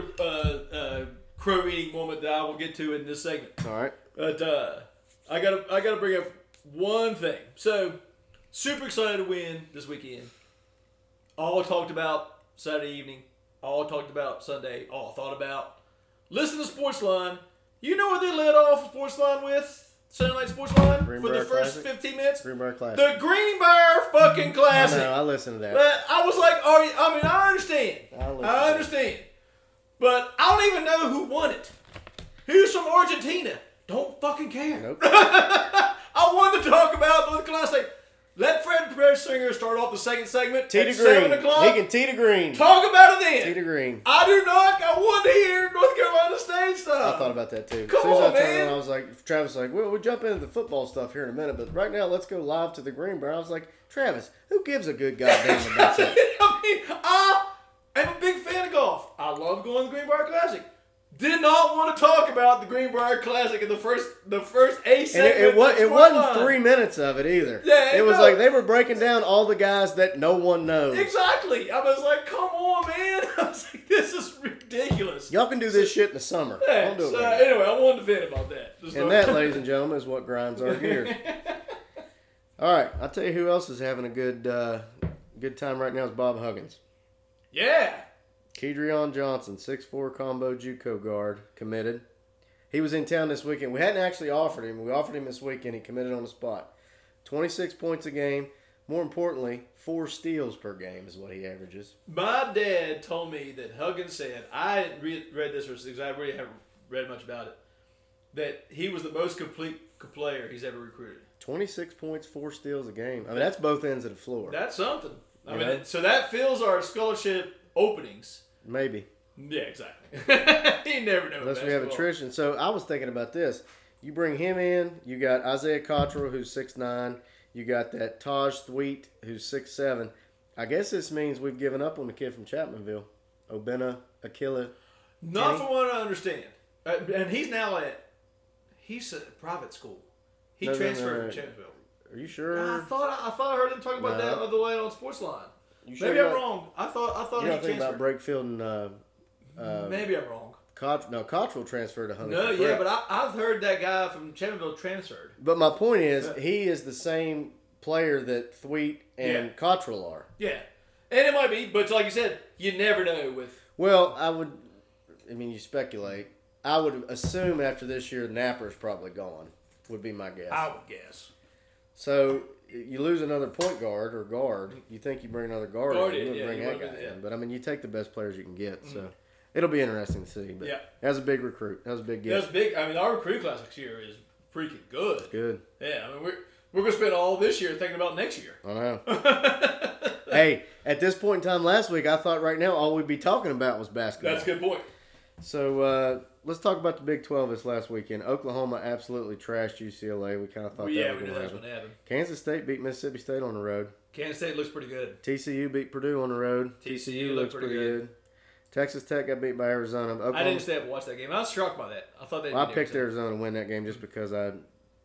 [SPEAKER 2] crow eating moment that I will get to in this segment.
[SPEAKER 1] All right.
[SPEAKER 2] But I gotta bring up one thing. So, super excited to win this weekend. All talked about Saturday evening. All talked about Sunday. All thought about. Listen to Sportsline. You know what they led off Sportsline with? Sunday Night Sportsline? For the first 15 minutes?
[SPEAKER 1] Greenbrier Classic.
[SPEAKER 2] The Greenbrier fucking Classic.
[SPEAKER 1] I know, I listened to that.
[SPEAKER 2] But I was like, I understand. I understand. But I don't even know who won it. Who's from Argentina? Don't fucking care.
[SPEAKER 1] Nope.
[SPEAKER 2] I wanted to talk about North Carolina State. Let Fred Pressinger start off the second segment
[SPEAKER 1] Tee to
[SPEAKER 2] at
[SPEAKER 1] green.
[SPEAKER 2] 7 o'clock.
[SPEAKER 1] He can tee to green.
[SPEAKER 2] Talk about it then.
[SPEAKER 1] Tee to green.
[SPEAKER 2] I do not. I want to hear North Carolina State stuff.
[SPEAKER 1] I thought about that too.
[SPEAKER 2] Come
[SPEAKER 1] as soon as
[SPEAKER 2] on,
[SPEAKER 1] I turned
[SPEAKER 2] man.
[SPEAKER 1] around, I was like, Travis was like, well, we'll jump into the football stuff here in a minute, but right now let's go live to the Greenbrier. I was like, Travis, who gives a good goddamn about that?
[SPEAKER 2] I mean, I am a big fan of golf. I love going to the Greenbrier Classic. Did not want to talk about the Greenbrier Classic in the first A segment.
[SPEAKER 1] And it wasn't 3 minutes of it either.
[SPEAKER 2] Yeah,
[SPEAKER 1] it was like they were breaking down all the guys that no one knows.
[SPEAKER 2] Exactly. I was like, come on, man. I was like, this is ridiculous.
[SPEAKER 1] Y'all can do this shit in the summer.
[SPEAKER 2] Yeah,
[SPEAKER 1] Don't do it
[SPEAKER 2] so,
[SPEAKER 1] right now.
[SPEAKER 2] anyway, I wanted to vent about that.
[SPEAKER 1] And that, ladies and gentlemen, is what grinds our gears. All right, I'll tell you who else is having a good time right now is Bob Huggins.
[SPEAKER 2] Yeah.
[SPEAKER 1] Kedrion Johnson, 6'4" combo JUCO guard, committed. He was in town this weekend. We hadn't actually offered him. We offered him this weekend. He committed on the spot. 26 points a game. More importantly, 4 steals per game is what he averages.
[SPEAKER 2] My dad told me that Huggins said, I hadn't read this because I really haven't read much about it, that he was the most complete player he's ever recruited. 26
[SPEAKER 1] points, 4 steals a game. I mean, that's both ends of the floor.
[SPEAKER 2] That's something. I mean, so that fills our scholarship openings.
[SPEAKER 1] Maybe.
[SPEAKER 2] Yeah, exactly. You never know.
[SPEAKER 1] Unless we have attrition. So I was thinking about this. You bring him in. You got Isaiah Cottrell, who's 6'9". You got that Taj Thweet, who's 6'7". I guess this means we've given up on the kid from Chapmanville, Obena Akila.
[SPEAKER 2] Not from what I understand. And he's now he's at private school. He transferred to Chapmanville.
[SPEAKER 1] Are you sure?
[SPEAKER 2] I thought I heard him talking about that the other way on Sportsline.
[SPEAKER 1] Sure
[SPEAKER 2] Maybe I'm wrong. I thought
[SPEAKER 1] you
[SPEAKER 2] he
[SPEAKER 1] think
[SPEAKER 2] transferred.
[SPEAKER 1] about Brakefield and
[SPEAKER 2] Maybe I'm wrong.
[SPEAKER 1] Cottrell transferred to Huntington.
[SPEAKER 2] No,
[SPEAKER 1] Prep.
[SPEAKER 2] yeah, but I've heard that guy from Chapmanville transferred.
[SPEAKER 1] But my point is, he is the same player that Thweet and Cottrell are.
[SPEAKER 2] Yeah, and it might be, but like you said, you never know with.
[SPEAKER 1] Well, you speculate. I would assume after this year, Napper's probably gone, would be my guess.
[SPEAKER 2] I would guess.
[SPEAKER 1] So, you lose another point guard or guard. You think you bring another guard in. You would bring that guy in. But, you take the best players you can get. So, it'll be interesting to see. But that was a big recruit. That was a big get.
[SPEAKER 2] That was big. Our recruit class next year is freaking good.
[SPEAKER 1] It's good.
[SPEAKER 2] Yeah, we're going to spend all this year thinking about next year.
[SPEAKER 1] I know. Hey, at this point in time last week, I thought right now all we'd be talking about was basketball.
[SPEAKER 2] That's a good point.
[SPEAKER 1] So, let's talk about the Big 12 this last weekend. Oklahoma absolutely trashed UCLA. We kind of thought that was going to happen. Kansas State beat Mississippi State on the road.
[SPEAKER 2] Kansas State looks pretty good.
[SPEAKER 1] TCU beat Purdue on the road.
[SPEAKER 2] TCU looks pretty good.
[SPEAKER 1] Texas Tech got beat by Arizona. Oklahoma,
[SPEAKER 2] I didn't stay up and watch that game. I was shocked by that. I thought they.
[SPEAKER 1] I picked Arizona to win that game just because it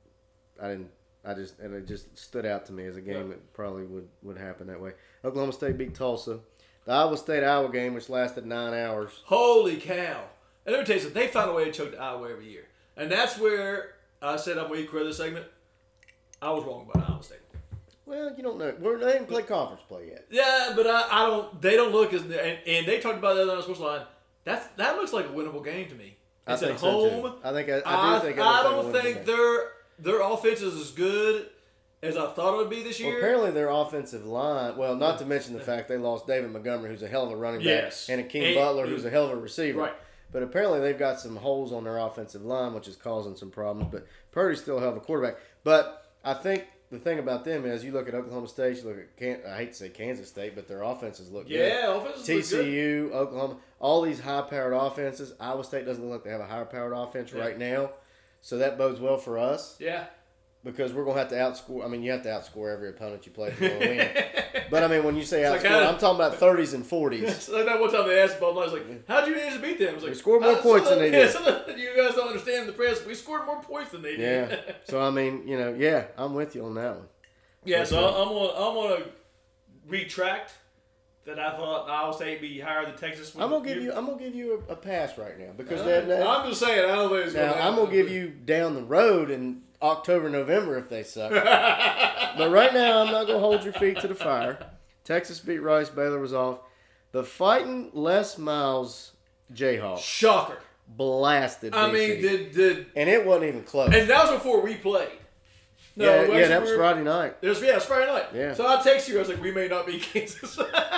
[SPEAKER 1] just stood out to me as a game that probably would happen that way. Oklahoma State beat Tulsa. The Iowa State-Iowa game, which lasted 9 hours.
[SPEAKER 2] Holy cow. And let me tell you something. They find a way to choke the Iowa every year. And that's where I said I'm weak for this segment. I was wrong about Iowa State.
[SPEAKER 1] Well, you don't know. They didn't play conference play yet.
[SPEAKER 2] Yeah, but I don't. They don't look as. And they talked about that on the sports line. That looks like a winnable game to me. It's at home.
[SPEAKER 1] I think I
[SPEAKER 2] don't think their offense is as good as I thought it would be this year.
[SPEAKER 1] Well, apparently their offensive line. Well, not to mention the fact they lost David Montgomery, who's a hell of a running back, and Akeem Butler, who's a hell of a receiver.
[SPEAKER 2] Right.
[SPEAKER 1] But apparently they've got some holes on their offensive line, which is causing some problems. But Purdy's still a hell of a quarterback. But I think the thing about them is you look at Oklahoma State, you look at I hate to say Kansas State, but their offenses look good.
[SPEAKER 2] Yeah, offenses look good.
[SPEAKER 1] TCU, Oklahoma, all these high-powered offenses. Iowa State doesn't look like they have a higher-powered offense right now. So that bodes well for us.
[SPEAKER 2] Yeah.
[SPEAKER 1] Because we're going to have to outscore. You have to outscore every opponent you play if you're going to win. But, when you say outscore, I'm talking about 30s and 40s.
[SPEAKER 2] So like that one time they asked Bob, I was like, how'd you manage to beat them? I was like,
[SPEAKER 1] we scored more points than they did.
[SPEAKER 2] Yeah, you guys don't understand the press. We scored more points than they did.
[SPEAKER 1] Yeah. So, I'm with you on that one.
[SPEAKER 2] Yeah, but, so I'm gonna retract that I thought Iowa State be higher than Texas.
[SPEAKER 1] I'm gonna give you a pass right now because
[SPEAKER 2] I'm just saying I don't think it's
[SPEAKER 1] now I'm gonna give you down the road in October, November if they suck. But right now I'm not gonna hold your feet to the fire. Texas beat Rice. Baylor was off. The fighting Les Miles Jayhawks.
[SPEAKER 2] Shocker.
[SPEAKER 1] Blasted.
[SPEAKER 2] BC.
[SPEAKER 1] And it wasn't even close.
[SPEAKER 2] And that was before we played.
[SPEAKER 1] No, that was Friday night.
[SPEAKER 2] It was Friday night.
[SPEAKER 1] Yeah.
[SPEAKER 2] So I texted you. I was like, we may not be Kansas.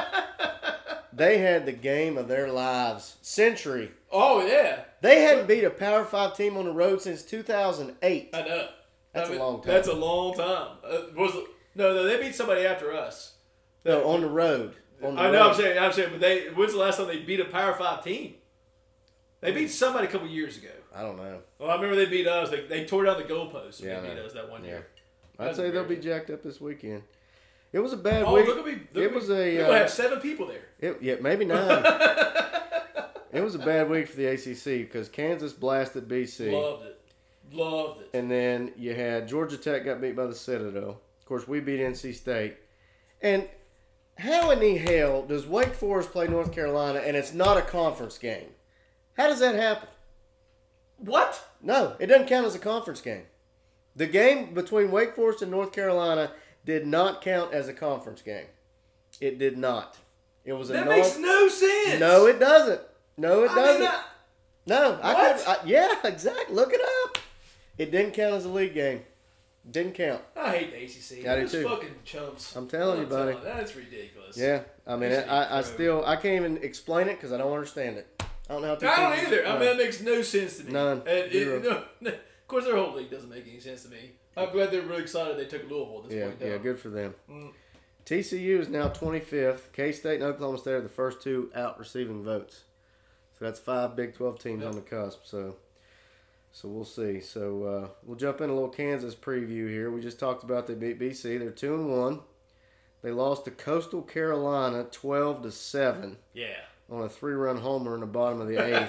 [SPEAKER 1] They had the game of their lives. Century.
[SPEAKER 2] Oh, yeah.
[SPEAKER 1] They hadn't beat a Power 5 team on the road since 2008.
[SPEAKER 2] I know.
[SPEAKER 1] That's a long time.
[SPEAKER 2] That's a long time. No, they beat somebody after us.
[SPEAKER 1] No, on the road.
[SPEAKER 2] I know. I'm saying, but when's the last time they beat a Power 5 team? They beat somebody a couple years ago.
[SPEAKER 1] I don't know.
[SPEAKER 2] Well, I remember they beat us. They tore down the goalposts when they beat us that one year.
[SPEAKER 1] I'd say they'll be jacked up this weekend. It was a bad week. They're going to
[SPEAKER 2] have 7 people there.
[SPEAKER 1] Maybe 9. It was a bad week for the ACC because Kansas blasted BC.
[SPEAKER 2] Loved it.
[SPEAKER 1] And then you had Georgia Tech got beat by the Citadel. Of course, we beat NC State. And how in the hell does Wake Forest play North Carolina and it's not a conference game? How does that happen?
[SPEAKER 2] What?
[SPEAKER 1] No, it doesn't count as a conference game. The game between Wake Forest and North Carolina did not count as a conference game. It did not. It was
[SPEAKER 2] that makes no sense.
[SPEAKER 1] No, it doesn't. No, it doesn't.
[SPEAKER 2] No.
[SPEAKER 1] Yeah, exactly. Look it up. It didn't count as a league game. Didn't count.
[SPEAKER 2] I hate the ACC.
[SPEAKER 1] I do too.
[SPEAKER 2] Fucking chumps.
[SPEAKER 1] I'm telling you, buddy.
[SPEAKER 2] That's ridiculous.
[SPEAKER 1] Yeah, I can't even explain it because I don't understand it. I don't know how to.
[SPEAKER 2] I don't either. That makes no sense to me.
[SPEAKER 1] None.
[SPEAKER 2] Of course, their whole league doesn't make any sense to me. I'm glad they're really excited they took Louisville at this point.
[SPEAKER 1] Yeah, good for them. TCU is now 25th. K-State and Oklahoma State are the first 2 out receiving votes. So that's 5 Big 12 teams on the cusp. So So we'll see. So we'll jump in a little Kansas preview here. We just talked about they beat BC. They're 2-1. They lost to Coastal Carolina 12-7.
[SPEAKER 2] Yeah.
[SPEAKER 1] On a 3-run homer in the bottom of the 8th.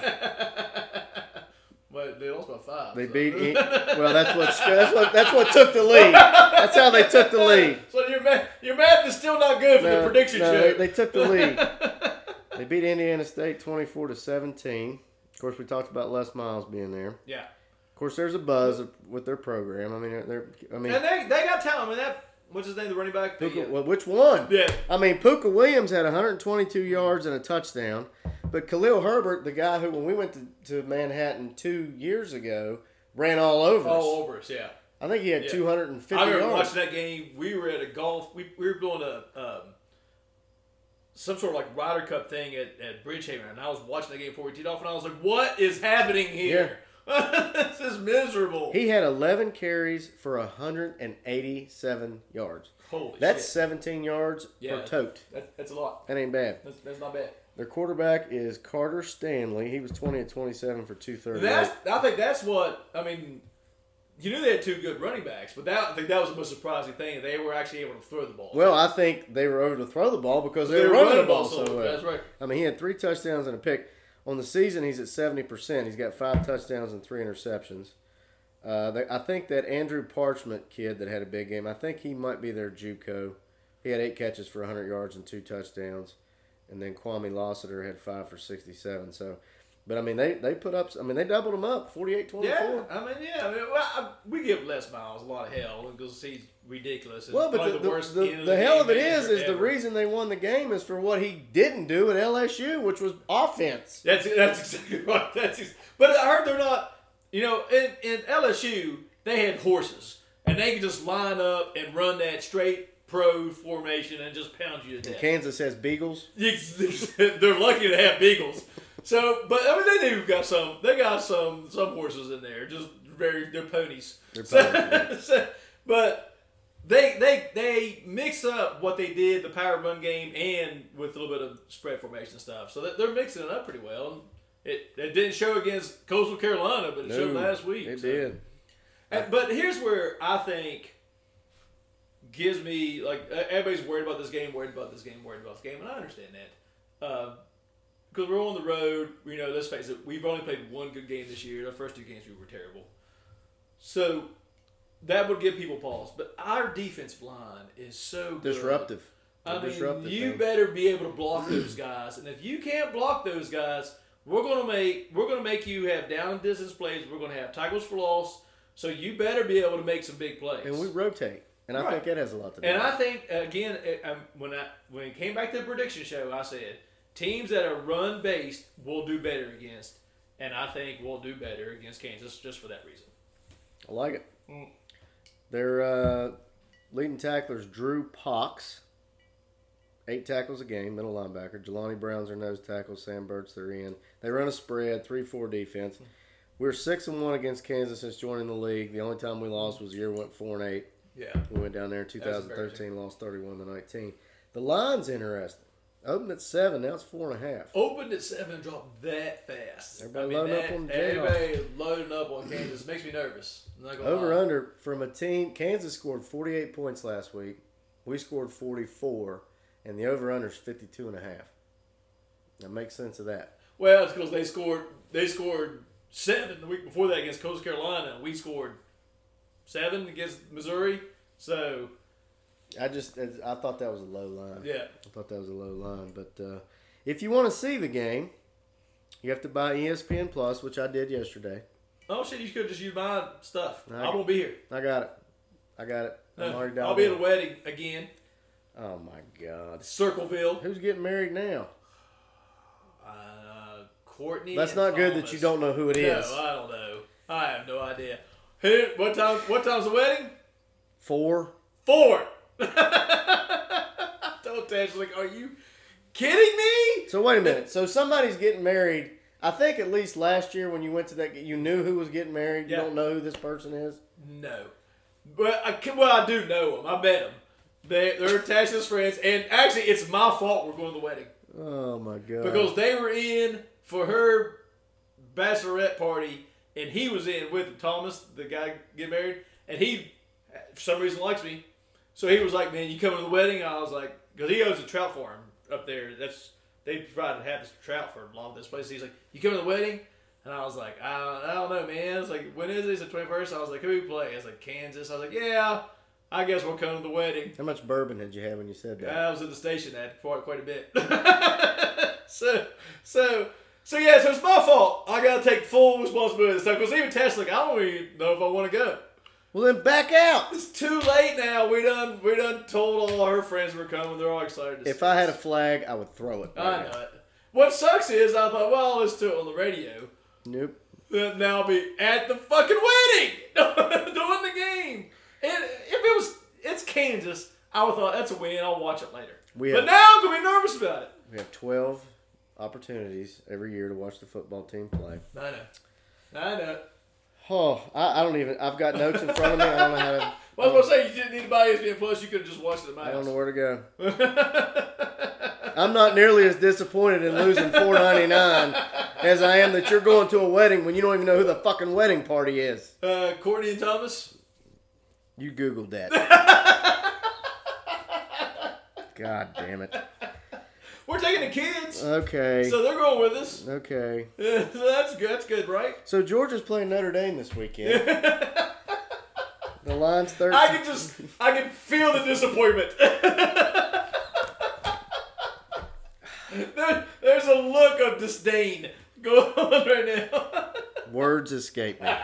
[SPEAKER 2] Well, they lost by 5.
[SPEAKER 1] They beat. Well, that's what took the lead. That's how they took the lead.
[SPEAKER 2] So your math is still not good for the prediction show.
[SPEAKER 1] They took the lead. They beat Indiana State 24-17. Of course, we talked about Les Miles being there.
[SPEAKER 2] Yeah.
[SPEAKER 1] Of course, there's a buzz with their program. I mean,
[SPEAKER 2] and they got talent. I mean, what's his name? The running back.
[SPEAKER 1] Well, which one?
[SPEAKER 2] Yeah.
[SPEAKER 1] I mean, Puka Williams had 122 yards and a touchdown, but Khalil Herbert, the guy who when we went to Manhattan 2 years ago, ran all over us.
[SPEAKER 2] All over us, yeah.
[SPEAKER 1] I think he had 250 yards.
[SPEAKER 2] I remember watching that game. We were at a golf. We were doing some sort of like Ryder Cup thing at Bridgehaven, and I was watching the game before we teed off, and I was like, "What is happening here? This is miserable."
[SPEAKER 1] He had 11 carries for 187 yards.
[SPEAKER 2] Holy
[SPEAKER 1] That's
[SPEAKER 2] shit.
[SPEAKER 1] 17 yards per tote.
[SPEAKER 2] That's a lot.
[SPEAKER 1] That ain't bad.
[SPEAKER 2] That's not bad.
[SPEAKER 1] Their quarterback is Carter Stanley. He was 20 of 27 for 238.
[SPEAKER 2] I think that's what I mean. You knew they had 2 good running backs, but I think that was the most surprising thing. They were actually able to throw the ball.
[SPEAKER 1] Well, I think they were able to throw the ball because they were running the ball so well.
[SPEAKER 2] That's right.
[SPEAKER 1] I mean, he had 3 touchdowns and a pick. On the season, he's at 70%. He's got 5 touchdowns and 3 interceptions. I think that Andrew Parchment kid that had a big game, I think he might be their JUCO. He had 8 catches for 100 yards and 2 touchdowns. And then Kwame Lassiter had 5 for 67. So, but I mean, they put up. I mean, they doubled them up, 48-24.
[SPEAKER 2] Yeah, we give Les Miles a lot of hell because he's ridiculous.
[SPEAKER 1] Well, but the hell of it is the reason they won the game is for what he didn't do at LSU, which was offense.
[SPEAKER 2] That's exactly right. But I heard they're not. You know, in LSU they had horses and they could just line up and run that straight pro formation and just pound you to death.
[SPEAKER 1] Kansas has beagles.
[SPEAKER 2] They're lucky to have beagles. So, but I mean, they got some horses in there, just they're ponies.
[SPEAKER 1] They're ponies.
[SPEAKER 2] But they mix up what they did, the power run game, and with a little bit of spread formation stuff. So they're mixing it up pretty well. It didn't show against Coastal Carolina, but it showed last week.
[SPEAKER 1] It did.
[SPEAKER 2] But here's where I think gives me, like, everybody's worried about this game, and I understand that. Because we're on the road, you know, let's face it, we've only played 1 good game this year. The first 2 games we were terrible. So that would give people pause. But our defensive line is so good.
[SPEAKER 1] Disruptive.
[SPEAKER 2] You better be able to block those guys. And if you can't block those guys, we're gonna make you have down and distance plays. We're gonna have tackles for loss. So you better be able to make some big plays.
[SPEAKER 1] And we rotate. And I think that has a lot to do
[SPEAKER 2] with it. And
[SPEAKER 1] I
[SPEAKER 2] think, again, when it came back to the prediction show, I said, teams that are run-based will do better against. And I think we'll do better against Kansas just for that reason.
[SPEAKER 1] I like it. Their leading tacklers, Drew Pox, 8 tackles a game, middle linebacker. Jelani Brown's their nose tackle. Sam Burt's their end. They run a spread, 3-4 defense. We're 6-1 against Kansas since joining the league. The only time we lost was the year we went 4-8.
[SPEAKER 2] Yeah.
[SPEAKER 1] We went down there in 2013, lost 31-19. The line's interesting. Opened at 7, now it's 4.5.
[SPEAKER 2] Opened at 7, dropped that fast.
[SPEAKER 1] Everybody loading
[SPEAKER 2] up on Kansas. Makes me nervous.
[SPEAKER 1] Over-under from a team, Kansas scored 48 points last week. We scored 44, and the over-under is 52.5. Now make sense of that.
[SPEAKER 2] Well, it's because they scored 7 the week before that against Coastal Carolina, and we scored 7 against Missouri. So
[SPEAKER 1] I thought that was a low line.
[SPEAKER 2] Yeah.
[SPEAKER 1] I thought that was a low line. But if you want to see the game, you have to buy ESPN Plus, which I did yesterday.
[SPEAKER 2] Oh, shit, you could just use my stuff. I won't be here.
[SPEAKER 1] I got it. I'm already
[SPEAKER 2] I'll be at a wedding again.
[SPEAKER 1] Oh, my God.
[SPEAKER 2] Circleville.
[SPEAKER 1] Who's getting married now?
[SPEAKER 2] Courtney.
[SPEAKER 1] That's not good that you don't know who it is.
[SPEAKER 2] No, I don't know. I have no idea. What time's the wedding?
[SPEAKER 1] 4.
[SPEAKER 2] 4. Don't touch. Like, are you kidding me?
[SPEAKER 1] So wait a minute. So somebody's getting married. I think at least last year when you went to that, you knew who was getting married. You don't know who this person is.
[SPEAKER 2] No, but I do know them. I met them. They're attached as friends, and actually, it's my fault we're going to the wedding.
[SPEAKER 1] Oh my God!
[SPEAKER 2] Because they were in for her bachelorette party, and he was in with Thomas, the guy getting married, and he, for some reason, likes me. So he was like, "Man, you coming to the wedding?" I was like, because he owns a trout farm up there. They provided half this trout for a lot of this place. He's like, "You coming to the wedding?" And I was like, I don't know, man. It's like, when is it? It's the 21st. I was like, who we play? It's like Kansas. I was like, yeah, I guess we'll come to the wedding.
[SPEAKER 1] How much bourbon did you have when you said that?
[SPEAKER 2] I was at the station that quite a bit. so yeah, so it's my fault. I gotta take full responsibility this time because even Tess like, I don't even know if I want to go.
[SPEAKER 1] Well, then back out.
[SPEAKER 2] It's too late now. We done told all our friends we're coming. They're all excited. To
[SPEAKER 1] If I had a flag, I would throw it.
[SPEAKER 2] I know it. What sucks is I thought, well, I'll listen to it on the radio.
[SPEAKER 1] Nope.
[SPEAKER 2] Then now I'll be at the fucking wedding doing the game. And if it's Kansas, I would have thought that's a win. I'll watch it later. But now I'm gonna be nervous about it.
[SPEAKER 1] We have 12 opportunities every year to watch the football team play.
[SPEAKER 2] I know.
[SPEAKER 1] Oh, I don't even. I've got notes in front of me. I don't know how to.
[SPEAKER 2] Well, I was gonna say you didn't need to buy ESPN Plus. You could have just watched it at my house.
[SPEAKER 1] I don't know where to go. I'm not nearly as disappointed in losing $4.99 as I am that you're going to a wedding when you don't even know who the fucking wedding party is.
[SPEAKER 2] Courtney and Thomas.
[SPEAKER 1] You Googled that. God damn it.
[SPEAKER 2] We're taking the kids.
[SPEAKER 1] Okay.
[SPEAKER 2] So they're going with us.
[SPEAKER 1] Okay.
[SPEAKER 2] So that's good. That's good, right?
[SPEAKER 1] So Georgia's playing Notre Dame this weekend. The line's 13.
[SPEAKER 2] I can feel the disappointment. There's a look of disdain going on right now.
[SPEAKER 1] Words escape me.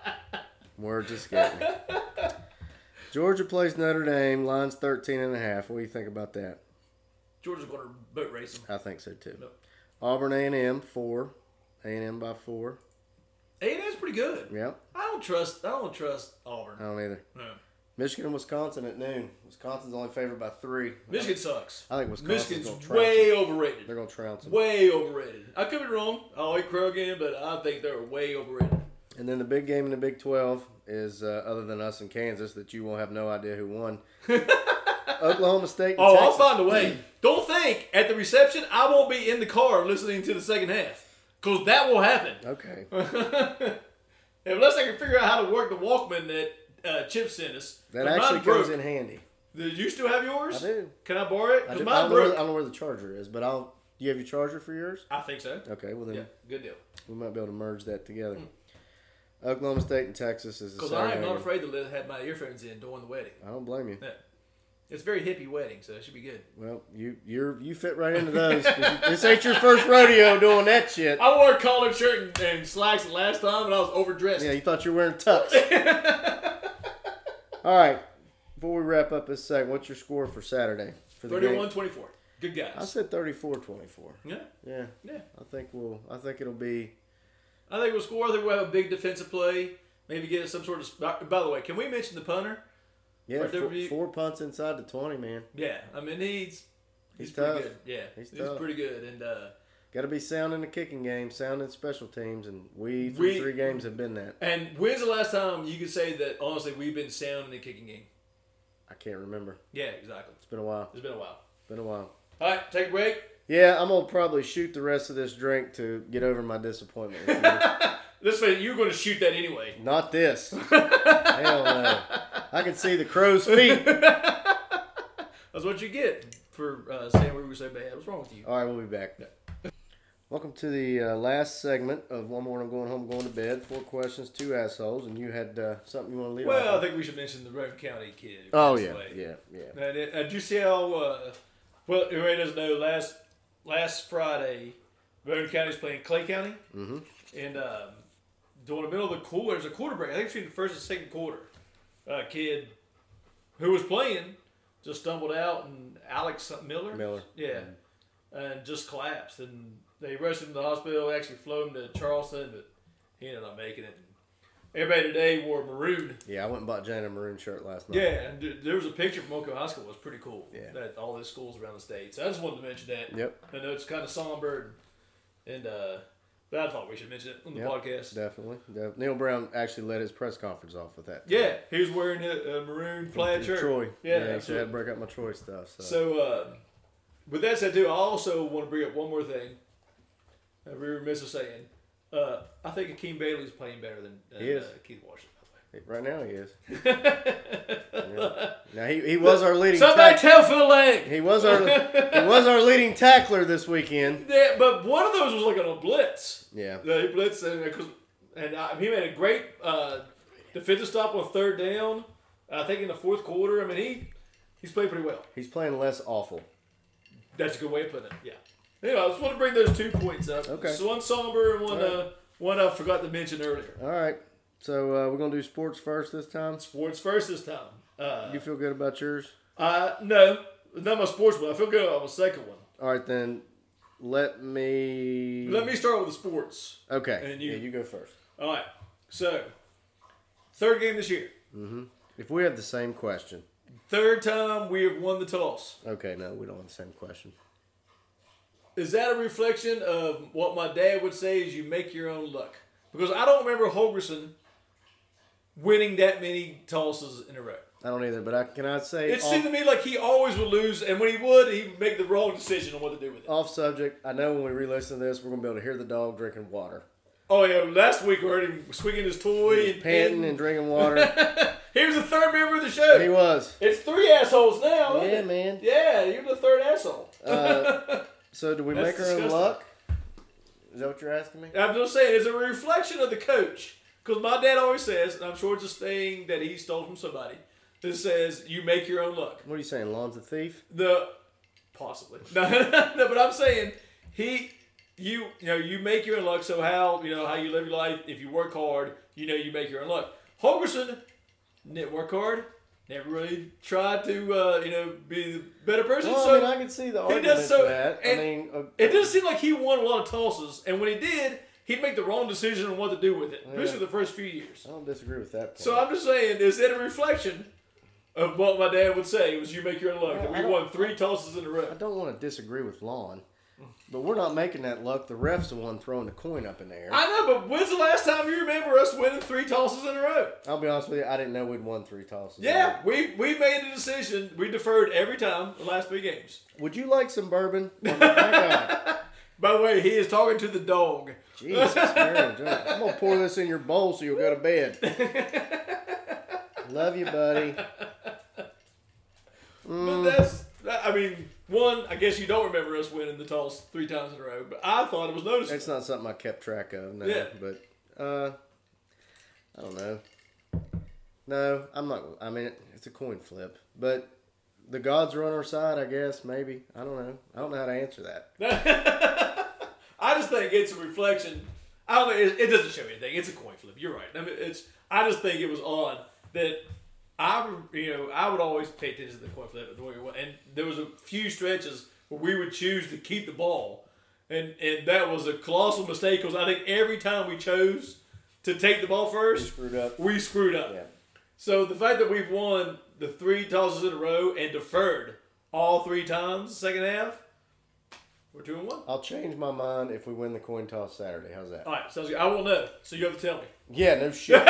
[SPEAKER 1] Georgia plays Notre Dame. Line's 13.5. What do you think about that?
[SPEAKER 2] Georgia's going to boat race them.
[SPEAKER 1] I think so too.
[SPEAKER 2] Nope.
[SPEAKER 1] Auburn A&M 4. A&M by 4.
[SPEAKER 2] A&M's pretty good.
[SPEAKER 1] Yep.
[SPEAKER 2] I don't trust Auburn.
[SPEAKER 1] I don't either.
[SPEAKER 2] No.
[SPEAKER 1] Michigan and Wisconsin at noon. Wisconsin's only favored by 3.
[SPEAKER 2] Michigan sucks.
[SPEAKER 1] I think Wisconsin's
[SPEAKER 2] Michigan's
[SPEAKER 1] gonna
[SPEAKER 2] way
[SPEAKER 1] trounce them.
[SPEAKER 2] overrated.
[SPEAKER 1] They're going to trounce them.
[SPEAKER 2] Way overrated. I could be wrong. I like Krogan, but I think they're way overrated.
[SPEAKER 1] And then the big game in the Big 12 is, other than us in Kansas, that you will have no idea who won. Oklahoma State and Texas.
[SPEAKER 2] I'll find a way. Don't think at the reception I won't be in the car listening to the second half. Because that will happen.
[SPEAKER 1] Okay.
[SPEAKER 2] Unless I can figure out how to work the Walkman that Chip sent us.
[SPEAKER 1] That actually comes in handy.
[SPEAKER 2] Do you still have yours?
[SPEAKER 1] I do.
[SPEAKER 2] Can I borrow it?
[SPEAKER 1] I
[SPEAKER 2] Because
[SPEAKER 1] don't
[SPEAKER 2] mine broke.
[SPEAKER 1] know where the charger is, but do you have your charger for yours?
[SPEAKER 2] I think so.
[SPEAKER 1] Okay, well then
[SPEAKER 2] Yeah, good deal.
[SPEAKER 1] we might be able to merge that together. Oklahoma State and Texas is the
[SPEAKER 2] Because I am not afraid to have my earphones in during the wedding.
[SPEAKER 1] I don't blame you.
[SPEAKER 2] Yeah. It's a very hippie wedding, so it should be good.
[SPEAKER 1] Well, you fit right into those. This ain't your first rodeo doing that shit.
[SPEAKER 2] I wore a collared shirt and slacks the last time, and I was overdressed.
[SPEAKER 1] Yeah, you thought you were wearing tux. All right, before we wrap up this segment, what's your score for Saturday? For the
[SPEAKER 2] 31-24. Good guys.
[SPEAKER 1] I said 34-24.
[SPEAKER 2] Yeah.
[SPEAKER 1] Yeah.
[SPEAKER 2] Yeah.
[SPEAKER 1] I think it'll be.
[SPEAKER 2] I think we'll score. I think we'll have a big defensive play. Maybe get some sort of. By the way, can we mention the punter?
[SPEAKER 1] Yeah, 4 punts inside the 20, man.
[SPEAKER 2] Yeah, I mean he's
[SPEAKER 1] He's
[SPEAKER 2] pretty
[SPEAKER 1] tough.
[SPEAKER 2] good. Yeah,
[SPEAKER 1] He's
[SPEAKER 2] he's
[SPEAKER 1] tough.
[SPEAKER 2] pretty good, and
[SPEAKER 1] Got to be sound in the kicking game, sound in special teams, and we through 3 games have been that.
[SPEAKER 2] And when's the last time you could say that honestly we've been sound in the kicking game?
[SPEAKER 1] I can't remember.
[SPEAKER 2] Yeah, exactly.
[SPEAKER 1] It's been a while.
[SPEAKER 2] It's been a while.
[SPEAKER 1] All
[SPEAKER 2] right, take a break.
[SPEAKER 1] Yeah, I'm gonna probably shoot the rest of this drink to get over my disappointment with you.
[SPEAKER 2] This way, you're going to shoot that anyway.
[SPEAKER 1] Not this. Hell no. I can see the crow's feet.
[SPEAKER 2] That's what you get for saying we were so bad. What's wrong with you?
[SPEAKER 1] All right, we'll be back. Welcome to the last segment of One More I'm Going Home, Going to Bed. 4 questions, 2 assholes, and you had something you want to leave off
[SPEAKER 2] Well, I
[SPEAKER 1] with?
[SPEAKER 2] think we should mention the Roane County kid.
[SPEAKER 1] Oh, yeah.
[SPEAKER 2] And did you see how, well, everybody doesn't know, last Friday, Roane County's playing Clay County.
[SPEAKER 1] Mm-hmm.
[SPEAKER 2] And during the middle of the quarter, there's a quarter break. I think between the first and second quarter, a kid who was playing just stumbled out, and Alex Miller. Yeah. And just collapsed. And they rushed him to the hospital, actually flew him to Charleston, but he ended up making it. Everybody today wore maroon.
[SPEAKER 1] Yeah, I went and bought Jane a maroon shirt last night.
[SPEAKER 2] Yeah, and there was a picture from Oco High School. It was pretty cool.
[SPEAKER 1] Yeah.
[SPEAKER 2] That all those schools around the state. So I just wanted to mention that.
[SPEAKER 1] Yep.
[SPEAKER 2] I know it's kind of somber, and but I thought we should mention it on the podcast.
[SPEAKER 1] Definitely. Neil Brown actually led his press conference off with that.
[SPEAKER 2] Yeah, he was wearing a maroon plaid shirt.
[SPEAKER 1] Troy.
[SPEAKER 2] Yeah,
[SPEAKER 1] he said I had to break out my Troy stuff.
[SPEAKER 2] So, with that said, too, I also want to bring up one more thing. We were remiss of saying. I think Akeem Bailey's playing better than
[SPEAKER 1] He is.
[SPEAKER 2] Keith Washington.
[SPEAKER 1] Right now he is. Yeah. Now he was our leading.
[SPEAKER 2] Somebody tell Phil Lang.
[SPEAKER 1] He was our leading tackler this weekend.
[SPEAKER 2] Yeah, but one of those was like on a blitz.
[SPEAKER 1] Yeah.
[SPEAKER 2] He blitzed and he made a great defensive stop on third down. I think in the fourth quarter. I mean he's played pretty well.
[SPEAKER 1] He's playing less awful.
[SPEAKER 2] That's a good way of putting it. Yeah. Anyway, I just want to bring those 2 points up.
[SPEAKER 1] Okay.
[SPEAKER 2] So one somber and one
[SPEAKER 1] Right.
[SPEAKER 2] one I forgot to mention earlier.
[SPEAKER 1] All right. So we're gonna do sports first this time.
[SPEAKER 2] Sports first this time.
[SPEAKER 1] You feel good about yours?
[SPEAKER 2] No, not my sports one. I feel good about my second one.
[SPEAKER 1] All right, then let me
[SPEAKER 2] start with the sports.
[SPEAKER 1] Okay.
[SPEAKER 2] And you-
[SPEAKER 1] you go first.
[SPEAKER 2] All right. So, third game this year.
[SPEAKER 1] If we have the same question.
[SPEAKER 2] Third time we have won the toss.
[SPEAKER 1] Okay, no, we don't have the same question.
[SPEAKER 2] Is that a reflection of what my dad would say is you make your own luck? Because I don't remember Holgerson winning that many tosses in a row.
[SPEAKER 1] I don't either, but can I say
[SPEAKER 2] It seemed to me like he always would lose, and when he would, he'd make the wrong decision on what to do with it.
[SPEAKER 1] off subject? I know when we re-listen to this, we're gonna be able to hear the dog drinking water,
[SPEAKER 2] Oh, yeah, last week we heard him swinging his toy and
[SPEAKER 1] panting and drinking water.
[SPEAKER 2] he was the third member of the show.
[SPEAKER 1] He was.
[SPEAKER 2] It's 3 assholes now, isn't
[SPEAKER 1] Yeah,
[SPEAKER 2] it?
[SPEAKER 1] man.
[SPEAKER 2] Yeah, you're the third asshole.
[SPEAKER 1] So do we
[SPEAKER 2] That's
[SPEAKER 1] make our own
[SPEAKER 2] disgusting.
[SPEAKER 1] luck? Is that what you're asking me?
[SPEAKER 2] I'm just saying, it's a reflection of the coach. Because my dad always says, and I'm sure it's a saying that he stole from somebody, that says, you make your own luck.
[SPEAKER 1] What are you saying? Lon's a thief?
[SPEAKER 2] Possibly. No, but I'm saying, you make your own luck, so how you live your life, if you work hard, you make your own luck. Holgerson didn't work hard, never really tried to, be the better person.
[SPEAKER 1] Well,
[SPEAKER 2] so
[SPEAKER 1] I mean, I can see the argument for that. I
[SPEAKER 2] and
[SPEAKER 1] mean,
[SPEAKER 2] it doesn't seem like he won a lot of tosses, and when he did, he'd make the wrong decision on what to do with it, especially the first few years.
[SPEAKER 1] I don't disagree with that point.
[SPEAKER 2] So I'm just saying, is that a reflection of what my dad would say was you make your own luck?
[SPEAKER 1] Well,
[SPEAKER 2] That we won 3 tosses in a row.
[SPEAKER 1] I don't want to disagree with Lon, but we're not making that luck. The ref's the one throwing the coin up in the air.
[SPEAKER 2] I know, but when's the last time you remember us winning 3 tosses in a row?
[SPEAKER 1] I'll be honest with you, I didn't know we'd won 3 tosses.
[SPEAKER 2] Yeah, we made a decision. We deferred every time the last 3 games.
[SPEAKER 1] Would you like some bourbon? Oh, my God.
[SPEAKER 2] By the way, he is talking to the dog.
[SPEAKER 1] Jesus, Mary, I'm going to pour this in your bowl so you'll go to bed. Love you, buddy.
[SPEAKER 2] But one, I guess you don't remember us winning the toss 3 times in a row, but I thought it was noticeable.
[SPEAKER 1] It's not something I kept track of, no.
[SPEAKER 2] Yeah.
[SPEAKER 1] But, I don't know. No, I'm not. I mean, it's a coin flip. But the gods are on our side, I guess, maybe. I don't know. I don't know how to answer that.
[SPEAKER 2] I just think it's a reflection. I don't know. It doesn't show anything. It's a coin flip. You're right. I mean, I just think it was odd that I would always pay attention to the coin flip, and there was a few stretches where we would choose to keep the ball, and that was a colossal mistake because I think every time we chose to take the ball first, we screwed up.
[SPEAKER 1] Yeah.
[SPEAKER 2] So the fact that we've won the 3 tosses in a row and deferred all 3 times the second half, we're 2-1.
[SPEAKER 1] I'll change my mind if we win the coin toss Saturday. How's that?
[SPEAKER 2] All right, sounds good. I won't know, so you have to tell me.
[SPEAKER 1] Yeah, no shit.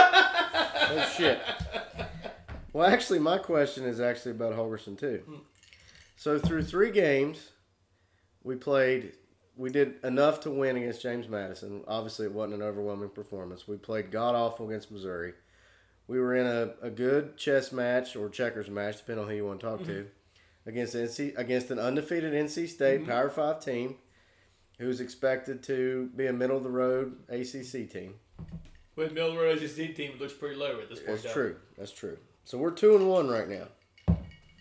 [SPEAKER 1] No shit. Well, actually, my question is actually about Holgerson, too. So, through 3 games, we did enough to win against James Madison. Obviously, it wasn't an overwhelming performance. We played god-awful against Missouri. We were in a good chess match, or checkers match, depending on who you want to talk to, against an undefeated NC State Power 5 team who's expected to be a middle-of-the-road ACC team.
[SPEAKER 2] With Miller ACC team, it looks pretty low at this point.
[SPEAKER 1] That's true. That's true. So we're 2-1 right now.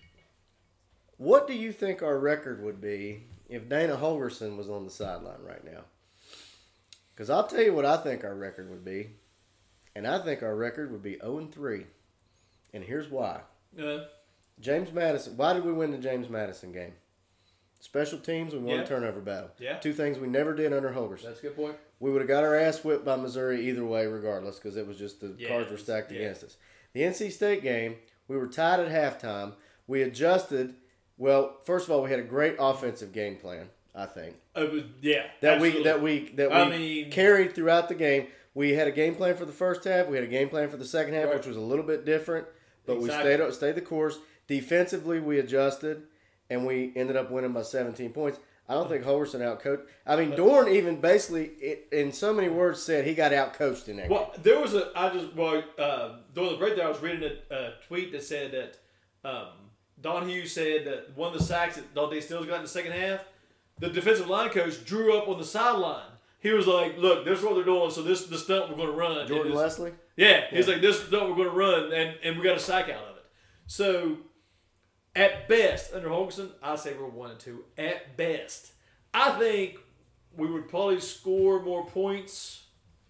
[SPEAKER 1] What do you think our record would be if Dana Holgerson was on the sideline right now? Because I'll tell you what I think our record would be. And I think our record would be 0-3. And here's why. James Madison. Why did we win the James Madison game? Special teams, we won a turnover battle.
[SPEAKER 2] Yeah.
[SPEAKER 1] 2 things we never did under Holgerson.
[SPEAKER 2] That's a good point.
[SPEAKER 1] We would have got our ass whipped by Missouri either way, regardless, because it was just the cards were stacked against us. The NC State game, we were tied at halftime. We adjusted. Well, first of all, we had a great offensive game plan, I think. That we carried throughout the game. We had a game plan for the first half. We had a game plan for the second half, which was a little bit different, but we stayed the course. Defensively, we adjusted, and we ended up winning by 17 points. I don't think Holgorsen outcoached. I mean, Dorn even basically, in so many words, said he got outcoached in that game.
[SPEAKER 2] Well, there was during the break there, I was reading a tweet that said that Donahue said that one of the sacks that Dante Stills got in the second half, the defensive line coach drew up on the sideline. He was like, look, this is what they're doing, so this is the stunt we're going to run.
[SPEAKER 1] Jordan Leslie?
[SPEAKER 2] Yeah, he's like, this is the stunt we're going to run, and we got a sack out of it. So, at best, under Holgorsen, I say we're 1-2. At best. I think we would probably score more points.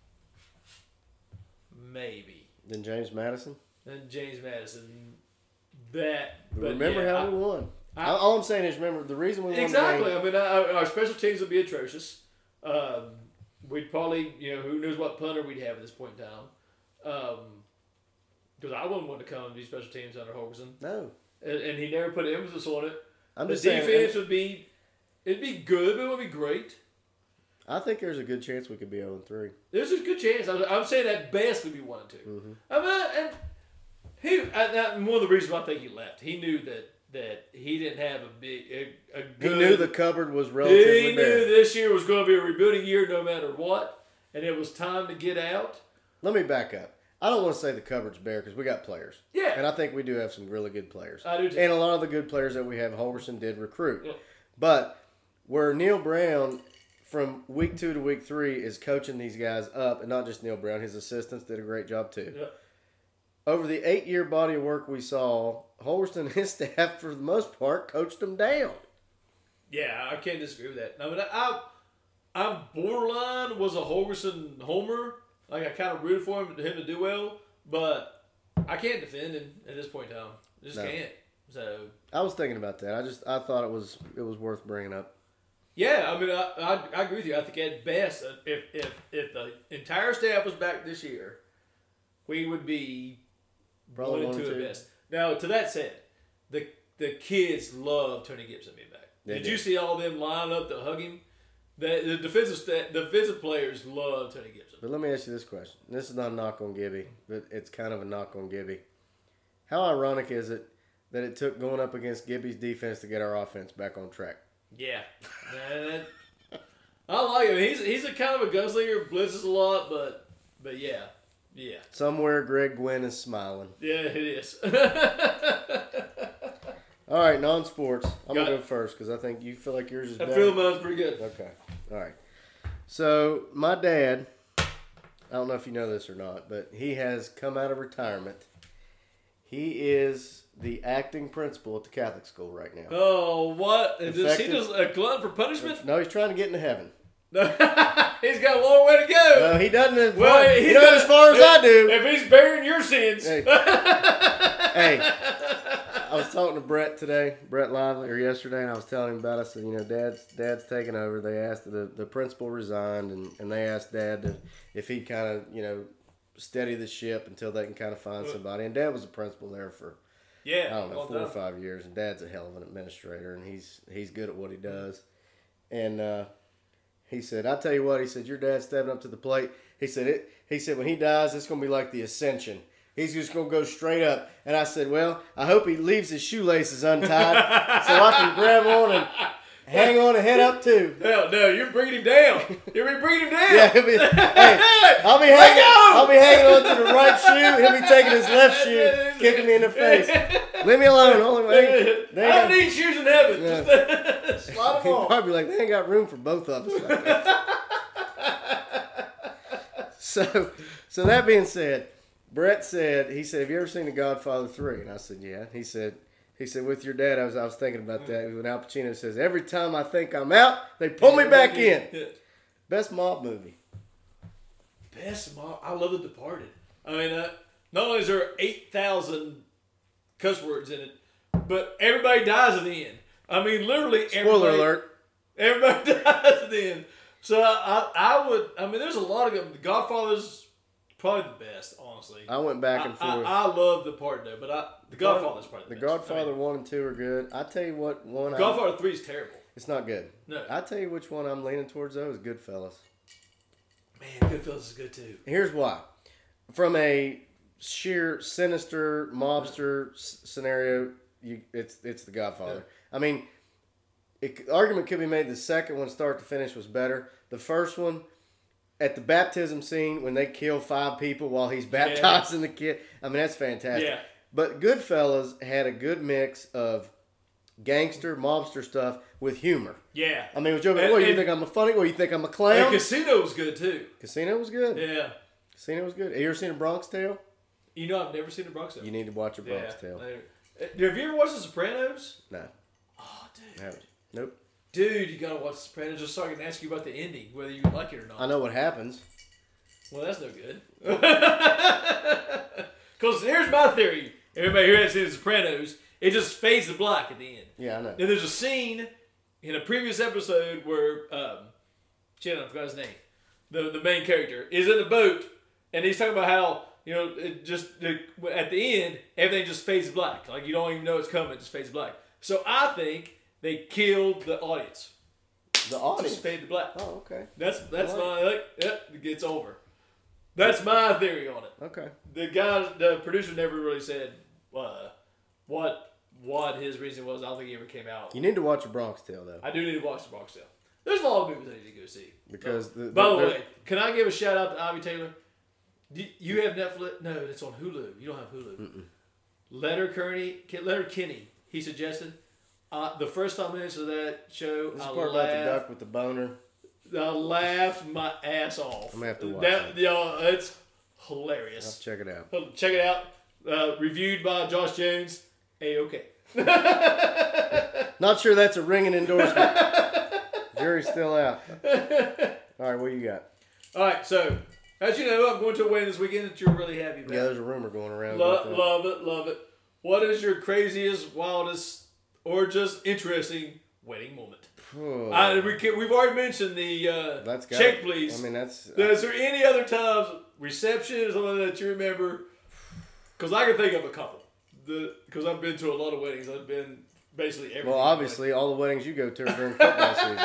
[SPEAKER 2] Maybe.
[SPEAKER 1] Than James Madison?
[SPEAKER 2] Than James Madison. But
[SPEAKER 1] remember how we won. All I'm saying is, remember, the reason we won
[SPEAKER 2] exactly.
[SPEAKER 1] the game.
[SPEAKER 2] I mean, our special teams would be atrocious. We'd probably, who knows what punter we'd have at this point in time. Because I wouldn't want to come and be special teams under Holgorsen.
[SPEAKER 1] No.
[SPEAKER 2] And he never put emphasis on it.
[SPEAKER 1] I'm
[SPEAKER 2] the
[SPEAKER 1] just
[SPEAKER 2] defense
[SPEAKER 1] saying,
[SPEAKER 2] would be, it'd be good, but it would be great.
[SPEAKER 1] I think there's a good chance we could be 0-3.
[SPEAKER 2] There's a good chance. I'm saying at best we'd be 1-2.
[SPEAKER 1] Mm-hmm.
[SPEAKER 2] I mean, and one of the reasons why I think he left, he knew that he didn't have a good.
[SPEAKER 1] He knew the cupboard was relatively
[SPEAKER 2] He
[SPEAKER 1] bare.
[SPEAKER 2] knew this year was going to be a rebuilding year no matter what, and it was time to get out.
[SPEAKER 1] Let me back up. I don't want to say the cupboard's bare because we got players.
[SPEAKER 2] Yeah.
[SPEAKER 1] And I think we do have some really good players.
[SPEAKER 2] I do too.
[SPEAKER 1] And a lot of the good players that we have, Holgorsen did recruit.
[SPEAKER 2] Yeah.
[SPEAKER 1] But where Neil Brown, from week 2 to week 3, is coaching these guys up, and not just Neil Brown, his assistants did a great job too.
[SPEAKER 2] Yeah.
[SPEAKER 1] Over the 8-year body of work we saw, Holgorsen and his staff, for the most part, coached them down.
[SPEAKER 2] Yeah, I can't disagree with that. I mean, I'm borderline was a Holgorsen homer. Like, I kind of rooted for him to do well, but I can't defend him at this point in time. I just can't. So
[SPEAKER 1] I was thinking about that. I thought it was worth bringing up.
[SPEAKER 2] yeah, I mean, I agree with you. I think at best, if the entire staff was back this year, we would be
[SPEAKER 1] Probably
[SPEAKER 2] 1-2 at
[SPEAKER 1] 1-2.
[SPEAKER 2] best. Now, to that said, the kids love Tony Gibson being back. Did you see all of them line up to hug him? The defensive players love Tony Gibson.
[SPEAKER 1] But let me ask you this question. This is not a knock on Gibby, but it's kind of a knock on Gibby. How ironic is it that it took going up against Gibby's defense to get our offense back on track?
[SPEAKER 2] Yeah. I like him. He's a kind of a gunslinger, blitzes a lot, but yeah. Yeah.
[SPEAKER 1] Somewhere Greg Gwynn is smiling.
[SPEAKER 2] Yeah, it is.
[SPEAKER 1] All right, non-sports. I'm going
[SPEAKER 2] Got
[SPEAKER 1] to
[SPEAKER 2] it.
[SPEAKER 1] go first because I think you feel like yours is
[SPEAKER 2] I
[SPEAKER 1] better.
[SPEAKER 2] feel mine's pretty good.
[SPEAKER 1] Okay. All right. So my dad, I don't know if you know this or not, but he has come out of retirement. He is the acting principal at the Catholic school right now.
[SPEAKER 2] Oh, what? Is he
[SPEAKER 1] Effective-
[SPEAKER 2] just a glutton for punishment?
[SPEAKER 1] No, he's trying to get into heaven.
[SPEAKER 2] He's got a long way to go.
[SPEAKER 1] No, he doesn't as
[SPEAKER 2] Well,
[SPEAKER 1] far,
[SPEAKER 2] he's
[SPEAKER 1] he doesn't as far as I do.
[SPEAKER 2] If he's bearing your sins.
[SPEAKER 1] Hey. Hey, I was talking to Brett Lively, or yesterday, and I was telling him about it. I said, Dad's taking over. They asked, the principal resigned, and they asked Dad if he'd kind of, steady the ship until they can kind of find somebody. And Dad was a principal there for,
[SPEAKER 2] Yeah.
[SPEAKER 1] I don't know,
[SPEAKER 2] well
[SPEAKER 1] 4 or
[SPEAKER 2] done.
[SPEAKER 1] 5 years. And Dad's a hell of an administrator, and he's good at what he does. And he said, I tell you what, he said, your dad's stepping up to the plate. He said, when he dies, it's going to be like the Ascension. He's just going to go straight up. And I said, well, I hope he leaves his shoelaces untied so I can grab on and hang on and head up too.
[SPEAKER 2] Hell no, you're bringing him down. You're bringing him down.
[SPEAKER 1] Yeah, I'll be hanging on to the right shoe. He'll be taking his left shoe, kicking me in the face. Leave me alone. Only way.
[SPEAKER 2] I don't need shoes in heaven.
[SPEAKER 1] Yeah.
[SPEAKER 2] Just slide them
[SPEAKER 1] He'll
[SPEAKER 2] on.
[SPEAKER 1] probably be like, they ain't got room for both of us. So that being said, Brett said, he said, have you ever seen The Godfather 3? And I said, yeah. He said, with your dad, I was thinking about that. When Al Pacino says, every time I think I'm out, they pull me back in.
[SPEAKER 2] Yeah.
[SPEAKER 1] Best mob movie.
[SPEAKER 2] Best mob. I love The Departed. I mean, not only is there 8,000 cuss words in it, but everybody dies at the end. I mean, literally
[SPEAKER 1] Spoiler alert.
[SPEAKER 2] Everybody dies at the end. So I mean, there's a lot of them. The Godfather's probably the best, honestly.
[SPEAKER 1] I went back and forth.
[SPEAKER 2] I love The Departed though, but The Godfather's probably the best.
[SPEAKER 1] Godfather 1 and 2 are good. I tell you what,
[SPEAKER 2] Godfather 3 is terrible.
[SPEAKER 1] it's not good.
[SPEAKER 2] No.
[SPEAKER 1] I tell you which one I'm leaning towards though is Goodfellas.
[SPEAKER 2] Man, Goodfellas is good too.
[SPEAKER 1] Here's why. From a sheer sinister mobster scenario, it's The Godfather. I mean, argument could be made the second one, start to finish, was better. The first one, at the baptism scene, when they kill 5 people while he's baptizing the kid, I mean, that's fantastic.
[SPEAKER 2] Yeah.
[SPEAKER 1] But Goodfellas had a good mix of gangster, mobster stuff with humor.
[SPEAKER 2] Yeah.
[SPEAKER 1] I mean, what, you think I'm a funny? What, you think I'm a clown?
[SPEAKER 2] And Casino was good, too.
[SPEAKER 1] Casino was good.
[SPEAKER 2] Yeah.
[SPEAKER 1] Casino was good. Have you ever seen a Bronx Tale?
[SPEAKER 2] You know, I've never seen a Bronx Tale.
[SPEAKER 1] You need to watch a Bronx Tale.
[SPEAKER 2] Have you ever watched The Sopranos?
[SPEAKER 1] No.
[SPEAKER 2] Oh, dude.
[SPEAKER 1] I haven't. Nope.
[SPEAKER 2] Dude, you gotta watch The Sopranos just so I can ask you about the ending, whether you like it or not.
[SPEAKER 1] I know what happens.
[SPEAKER 2] Well, that's no good. Because here's my theory. Everybody who hasn't seen The Sopranos, it just fades to black at the end.
[SPEAKER 1] Yeah, I know.
[SPEAKER 2] Then there's a scene in a previous episode where, I forgot his name. The main character is in the boat, and he's talking about how, at the end, everything just fades to black. Like, you don't even know it's coming, it just fades to black. So I think they killed the audience.
[SPEAKER 1] The audience?
[SPEAKER 2] Just fade to black.
[SPEAKER 1] Oh, okay.
[SPEAKER 2] That's it gets over. That's my theory on it.
[SPEAKER 1] Okay.
[SPEAKER 2] The producer never really said what his reason was. I don't think he ever came out.
[SPEAKER 1] You need to watch a Bronx Tale, though.
[SPEAKER 2] I do need to watch the Bronx Tale. There's a lot of movies I need to go see.
[SPEAKER 1] Because
[SPEAKER 2] by the way, can I give a shout out to Ivy Taylor? You have Netflix? No, it's on Hulu. You don't have Hulu.
[SPEAKER 1] Mm-mm.
[SPEAKER 2] Leonard Kinney. He suggested. The first 5 minutes of that show,
[SPEAKER 1] this part about the duck with the boner.
[SPEAKER 2] I laughed my ass off.
[SPEAKER 1] I'm gonna have to watch it.
[SPEAKER 2] It's hilarious.
[SPEAKER 1] I'll check it out.
[SPEAKER 2] Check it out. Reviewed by Josh Jones. A-okay.
[SPEAKER 1] Not sure that's a ringing endorsement. Jury's still out. All right, what you got?
[SPEAKER 2] All right, so as you know, I'm going to a wedding this weekend that you're really happy about.
[SPEAKER 1] Yeah, there's a rumor going around.
[SPEAKER 2] Love it. What is your craziest, wildest, or just interesting wedding moment? We've already mentioned the check, please.
[SPEAKER 1] I mean,
[SPEAKER 2] is there any other times, reception or something that you remember? Because I can think of a couple. Because I've been to a lot of weddings. I've been basically every.
[SPEAKER 1] Well, obviously, all the weddings you go to are during football season.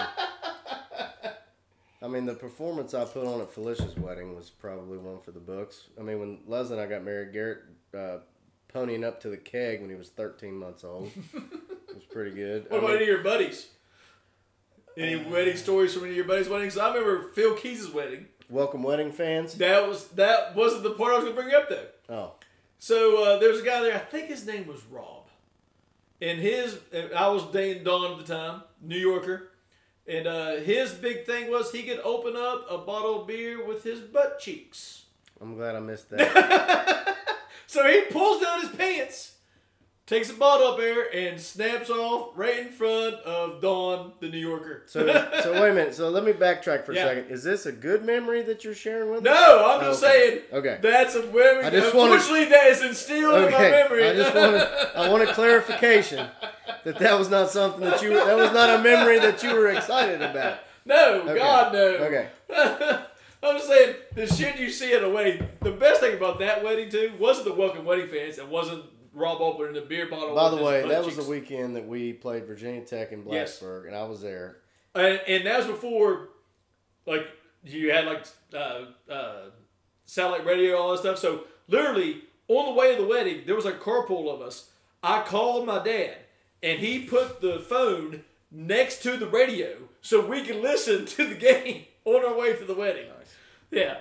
[SPEAKER 1] I mean, the performance I put on at Felicia's wedding was probably one for the books. I mean, when Leslie and I got married, Garrett ponying up to the keg when he was 13 months old. It was pretty good.
[SPEAKER 2] What about any of your buddies? Any wedding stories from any of your buddies' weddings? I remember Phil Keys' wedding.
[SPEAKER 1] Welcome wedding fans.
[SPEAKER 2] That wasn't the part I was going to bring up, though.
[SPEAKER 1] Oh.
[SPEAKER 2] So there's a guy there, I think his name was Rob. And I was dating Dawn at the time, New Yorker. And his big thing was he could open up a bottle of beer with his butt cheeks.
[SPEAKER 1] I'm glad I missed that.
[SPEAKER 2] So he pulls down his pants, takes a bottle up there, and snaps off right in front of Dawn, the New Yorker.
[SPEAKER 1] So wait a minute. So let me backtrack for a second. Is this a good memory that you're sharing with us?
[SPEAKER 2] No, I'm just saying.
[SPEAKER 1] Okay.
[SPEAKER 2] That's a memory. Unfortunately, that is instilled in my memory.
[SPEAKER 1] I wanted clarification that was not something that was not a memory that you were excited about.
[SPEAKER 2] No, okay. God, no.
[SPEAKER 1] Okay.
[SPEAKER 2] I'm just saying, the shit you see at a wedding, the best thing about that wedding, too, wasn't the welcome wedding fans. It wasn't Rob opening the beer bottle.
[SPEAKER 1] By the way, that was the weekend that we played Virginia Tech in Blacksburg, and I was there.
[SPEAKER 2] And that was before, like, you had, like, satellite radio, all that stuff. So, literally, on the way to the wedding, there was a carpool of us. I called my dad, and he put the phone next to the radio so we could listen to the game on our way to the wedding.
[SPEAKER 1] Nice.
[SPEAKER 2] Yeah.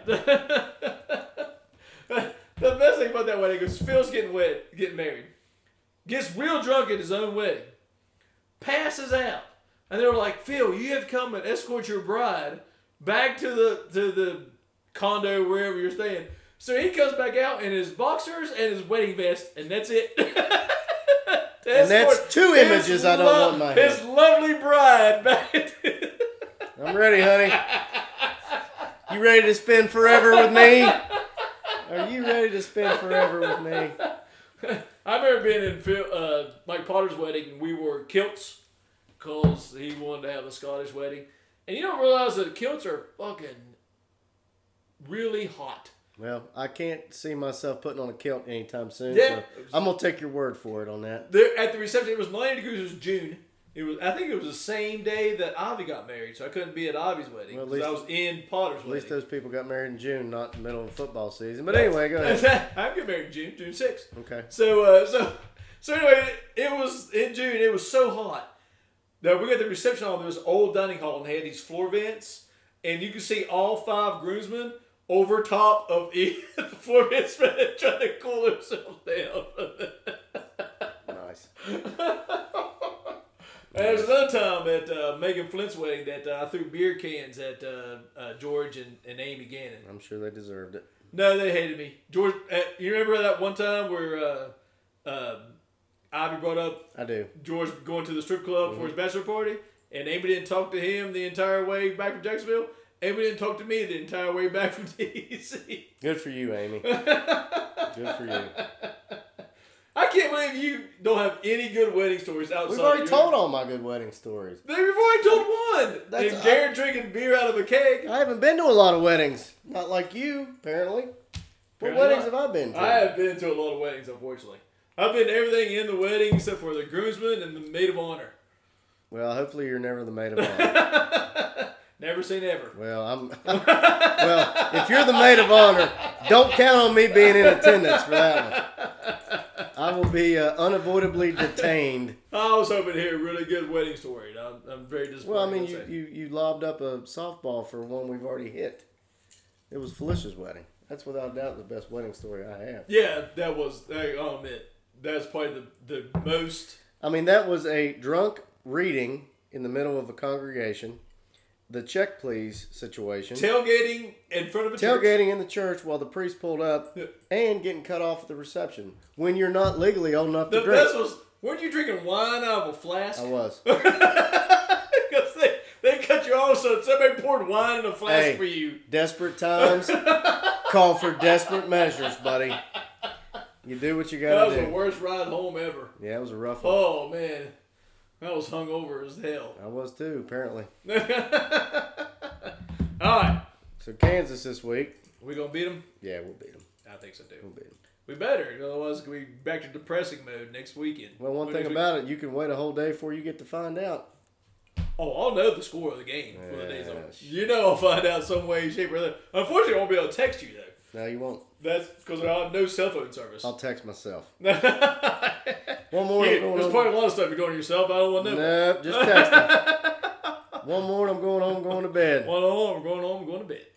[SPEAKER 2] The best thing about that wedding is Phil's getting married. Gets real drunk at his own wedding. Passes out. And they were like, Phil, you have to come and escort your bride back to the condo, wherever you're staying. So he comes back out in his boxers and his wedding vest, and that's it.
[SPEAKER 1] And that's 2 images I don't want in my head.
[SPEAKER 2] His lovely bride back.
[SPEAKER 1] I'm ready, honey. You ready to spend forever with me? Are you ready to spend forever with me?
[SPEAKER 2] I remember being in Mike Potter's wedding, and we wore kilts because he wanted to have a Scottish wedding. And you don't realize that kilts are fucking really hot.
[SPEAKER 1] Well, I can't see myself putting on a kilt anytime soon,
[SPEAKER 2] yeah.
[SPEAKER 1] So I'm going to take your word for it on that.
[SPEAKER 2] At the reception, it was 90 degrees, it was June. I think it was the same day that Ivy got married, so I couldn't be at Ivy's wedding because I was in Potter's wedding.
[SPEAKER 1] At least those people got married in June, not in the middle of football season. But anyway, go ahead.
[SPEAKER 2] I got married in June 6th.
[SPEAKER 1] Okay.
[SPEAKER 2] So anyway, it was in June. It was so hot. Now, we got the reception hall. There was an old dining hall, and they had these floor vents, and you could see all 5 groomsmen over top of each floor vents trying to cool themselves down.
[SPEAKER 1] Nice.
[SPEAKER 2] And there was another time at Megan Flint's wedding that I threw beer cans at George and Amy Gannon.
[SPEAKER 1] I'm sure they deserved it.
[SPEAKER 2] No, they hated me. George, you remember that one time where Ivy brought up
[SPEAKER 1] I do.
[SPEAKER 2] George going to the strip club for his bachelor party, and Amy didn't talk to him the entire way back from Jacksonville? Amy didn't talk to me the entire way back from D.C.
[SPEAKER 1] Good for you, Amy. Good for you.
[SPEAKER 2] I can't believe you don't have any good wedding stories outside.
[SPEAKER 1] We've already told all my good wedding stories.
[SPEAKER 2] We've already told one. And Garrett drinking beer out of a keg.
[SPEAKER 1] I haven't been to a lot of weddings. Not like you, apparently. What weddings have I been to?
[SPEAKER 2] I have been to a lot of weddings, unfortunately. I've been to everything in the wedding except for the groomsmen and the maid of honor.
[SPEAKER 1] Well, hopefully you're never the maid of honor.
[SPEAKER 2] Never say never.
[SPEAKER 1] Well, well, if you're the maid of honor, don't count on me being in attendance for that one. I will be unavoidably detained.
[SPEAKER 2] I was hoping to hear a really good wedding story. I'm very disappointed.
[SPEAKER 1] Well, I mean, you lobbed up a softball for one we've already hit. It was Felicia's wedding. That's without doubt the best wedding story I have.
[SPEAKER 2] Yeah, that was. I'll admit, that's probably the most.
[SPEAKER 1] I mean, that was a drunk reading in the middle of a congregation. The check please situation.
[SPEAKER 2] Tailgating in front of a church.
[SPEAKER 1] Tailgating in the church while the priest pulled up and getting cut off at the reception when you're not legally old enough to drink.
[SPEAKER 2] The best was, weren't you drinking wine out of a flask?
[SPEAKER 1] I was.
[SPEAKER 2] Because they cut you off, so somebody poured wine in a flask for you.
[SPEAKER 1] Desperate times call for desperate measures, buddy. You do what you gotta do.
[SPEAKER 2] That was the worst ride home ever.
[SPEAKER 1] Yeah, it was a rough one.
[SPEAKER 2] Oh, man. I was hungover as hell.
[SPEAKER 1] I was too, apparently.
[SPEAKER 2] All right.
[SPEAKER 1] So Kansas this week.
[SPEAKER 2] We gonna beat them?
[SPEAKER 1] Yeah, we'll beat them.
[SPEAKER 2] I think so too.
[SPEAKER 1] We'll beat them.
[SPEAKER 2] We better, otherwise we'll be back to depressing mode next weekend.
[SPEAKER 1] Well, one thing about it, you can wait a whole day before you get to find out.
[SPEAKER 2] Oh, I'll know the score of the game for the day's over. You know I'll find out some way, shape, or other. Unfortunately, I won't be able to text you though.
[SPEAKER 1] No, you won't.
[SPEAKER 2] That's because I have no cell phone service.
[SPEAKER 1] I'll text myself.
[SPEAKER 2] One
[SPEAKER 1] more.
[SPEAKER 2] There's probably a lot of stuff you're doing yourself. I don't want to know.
[SPEAKER 1] Nope, just text me. One more. I'm going home. Going to bed.
[SPEAKER 2] One more. I'm going home. I'm going to bed.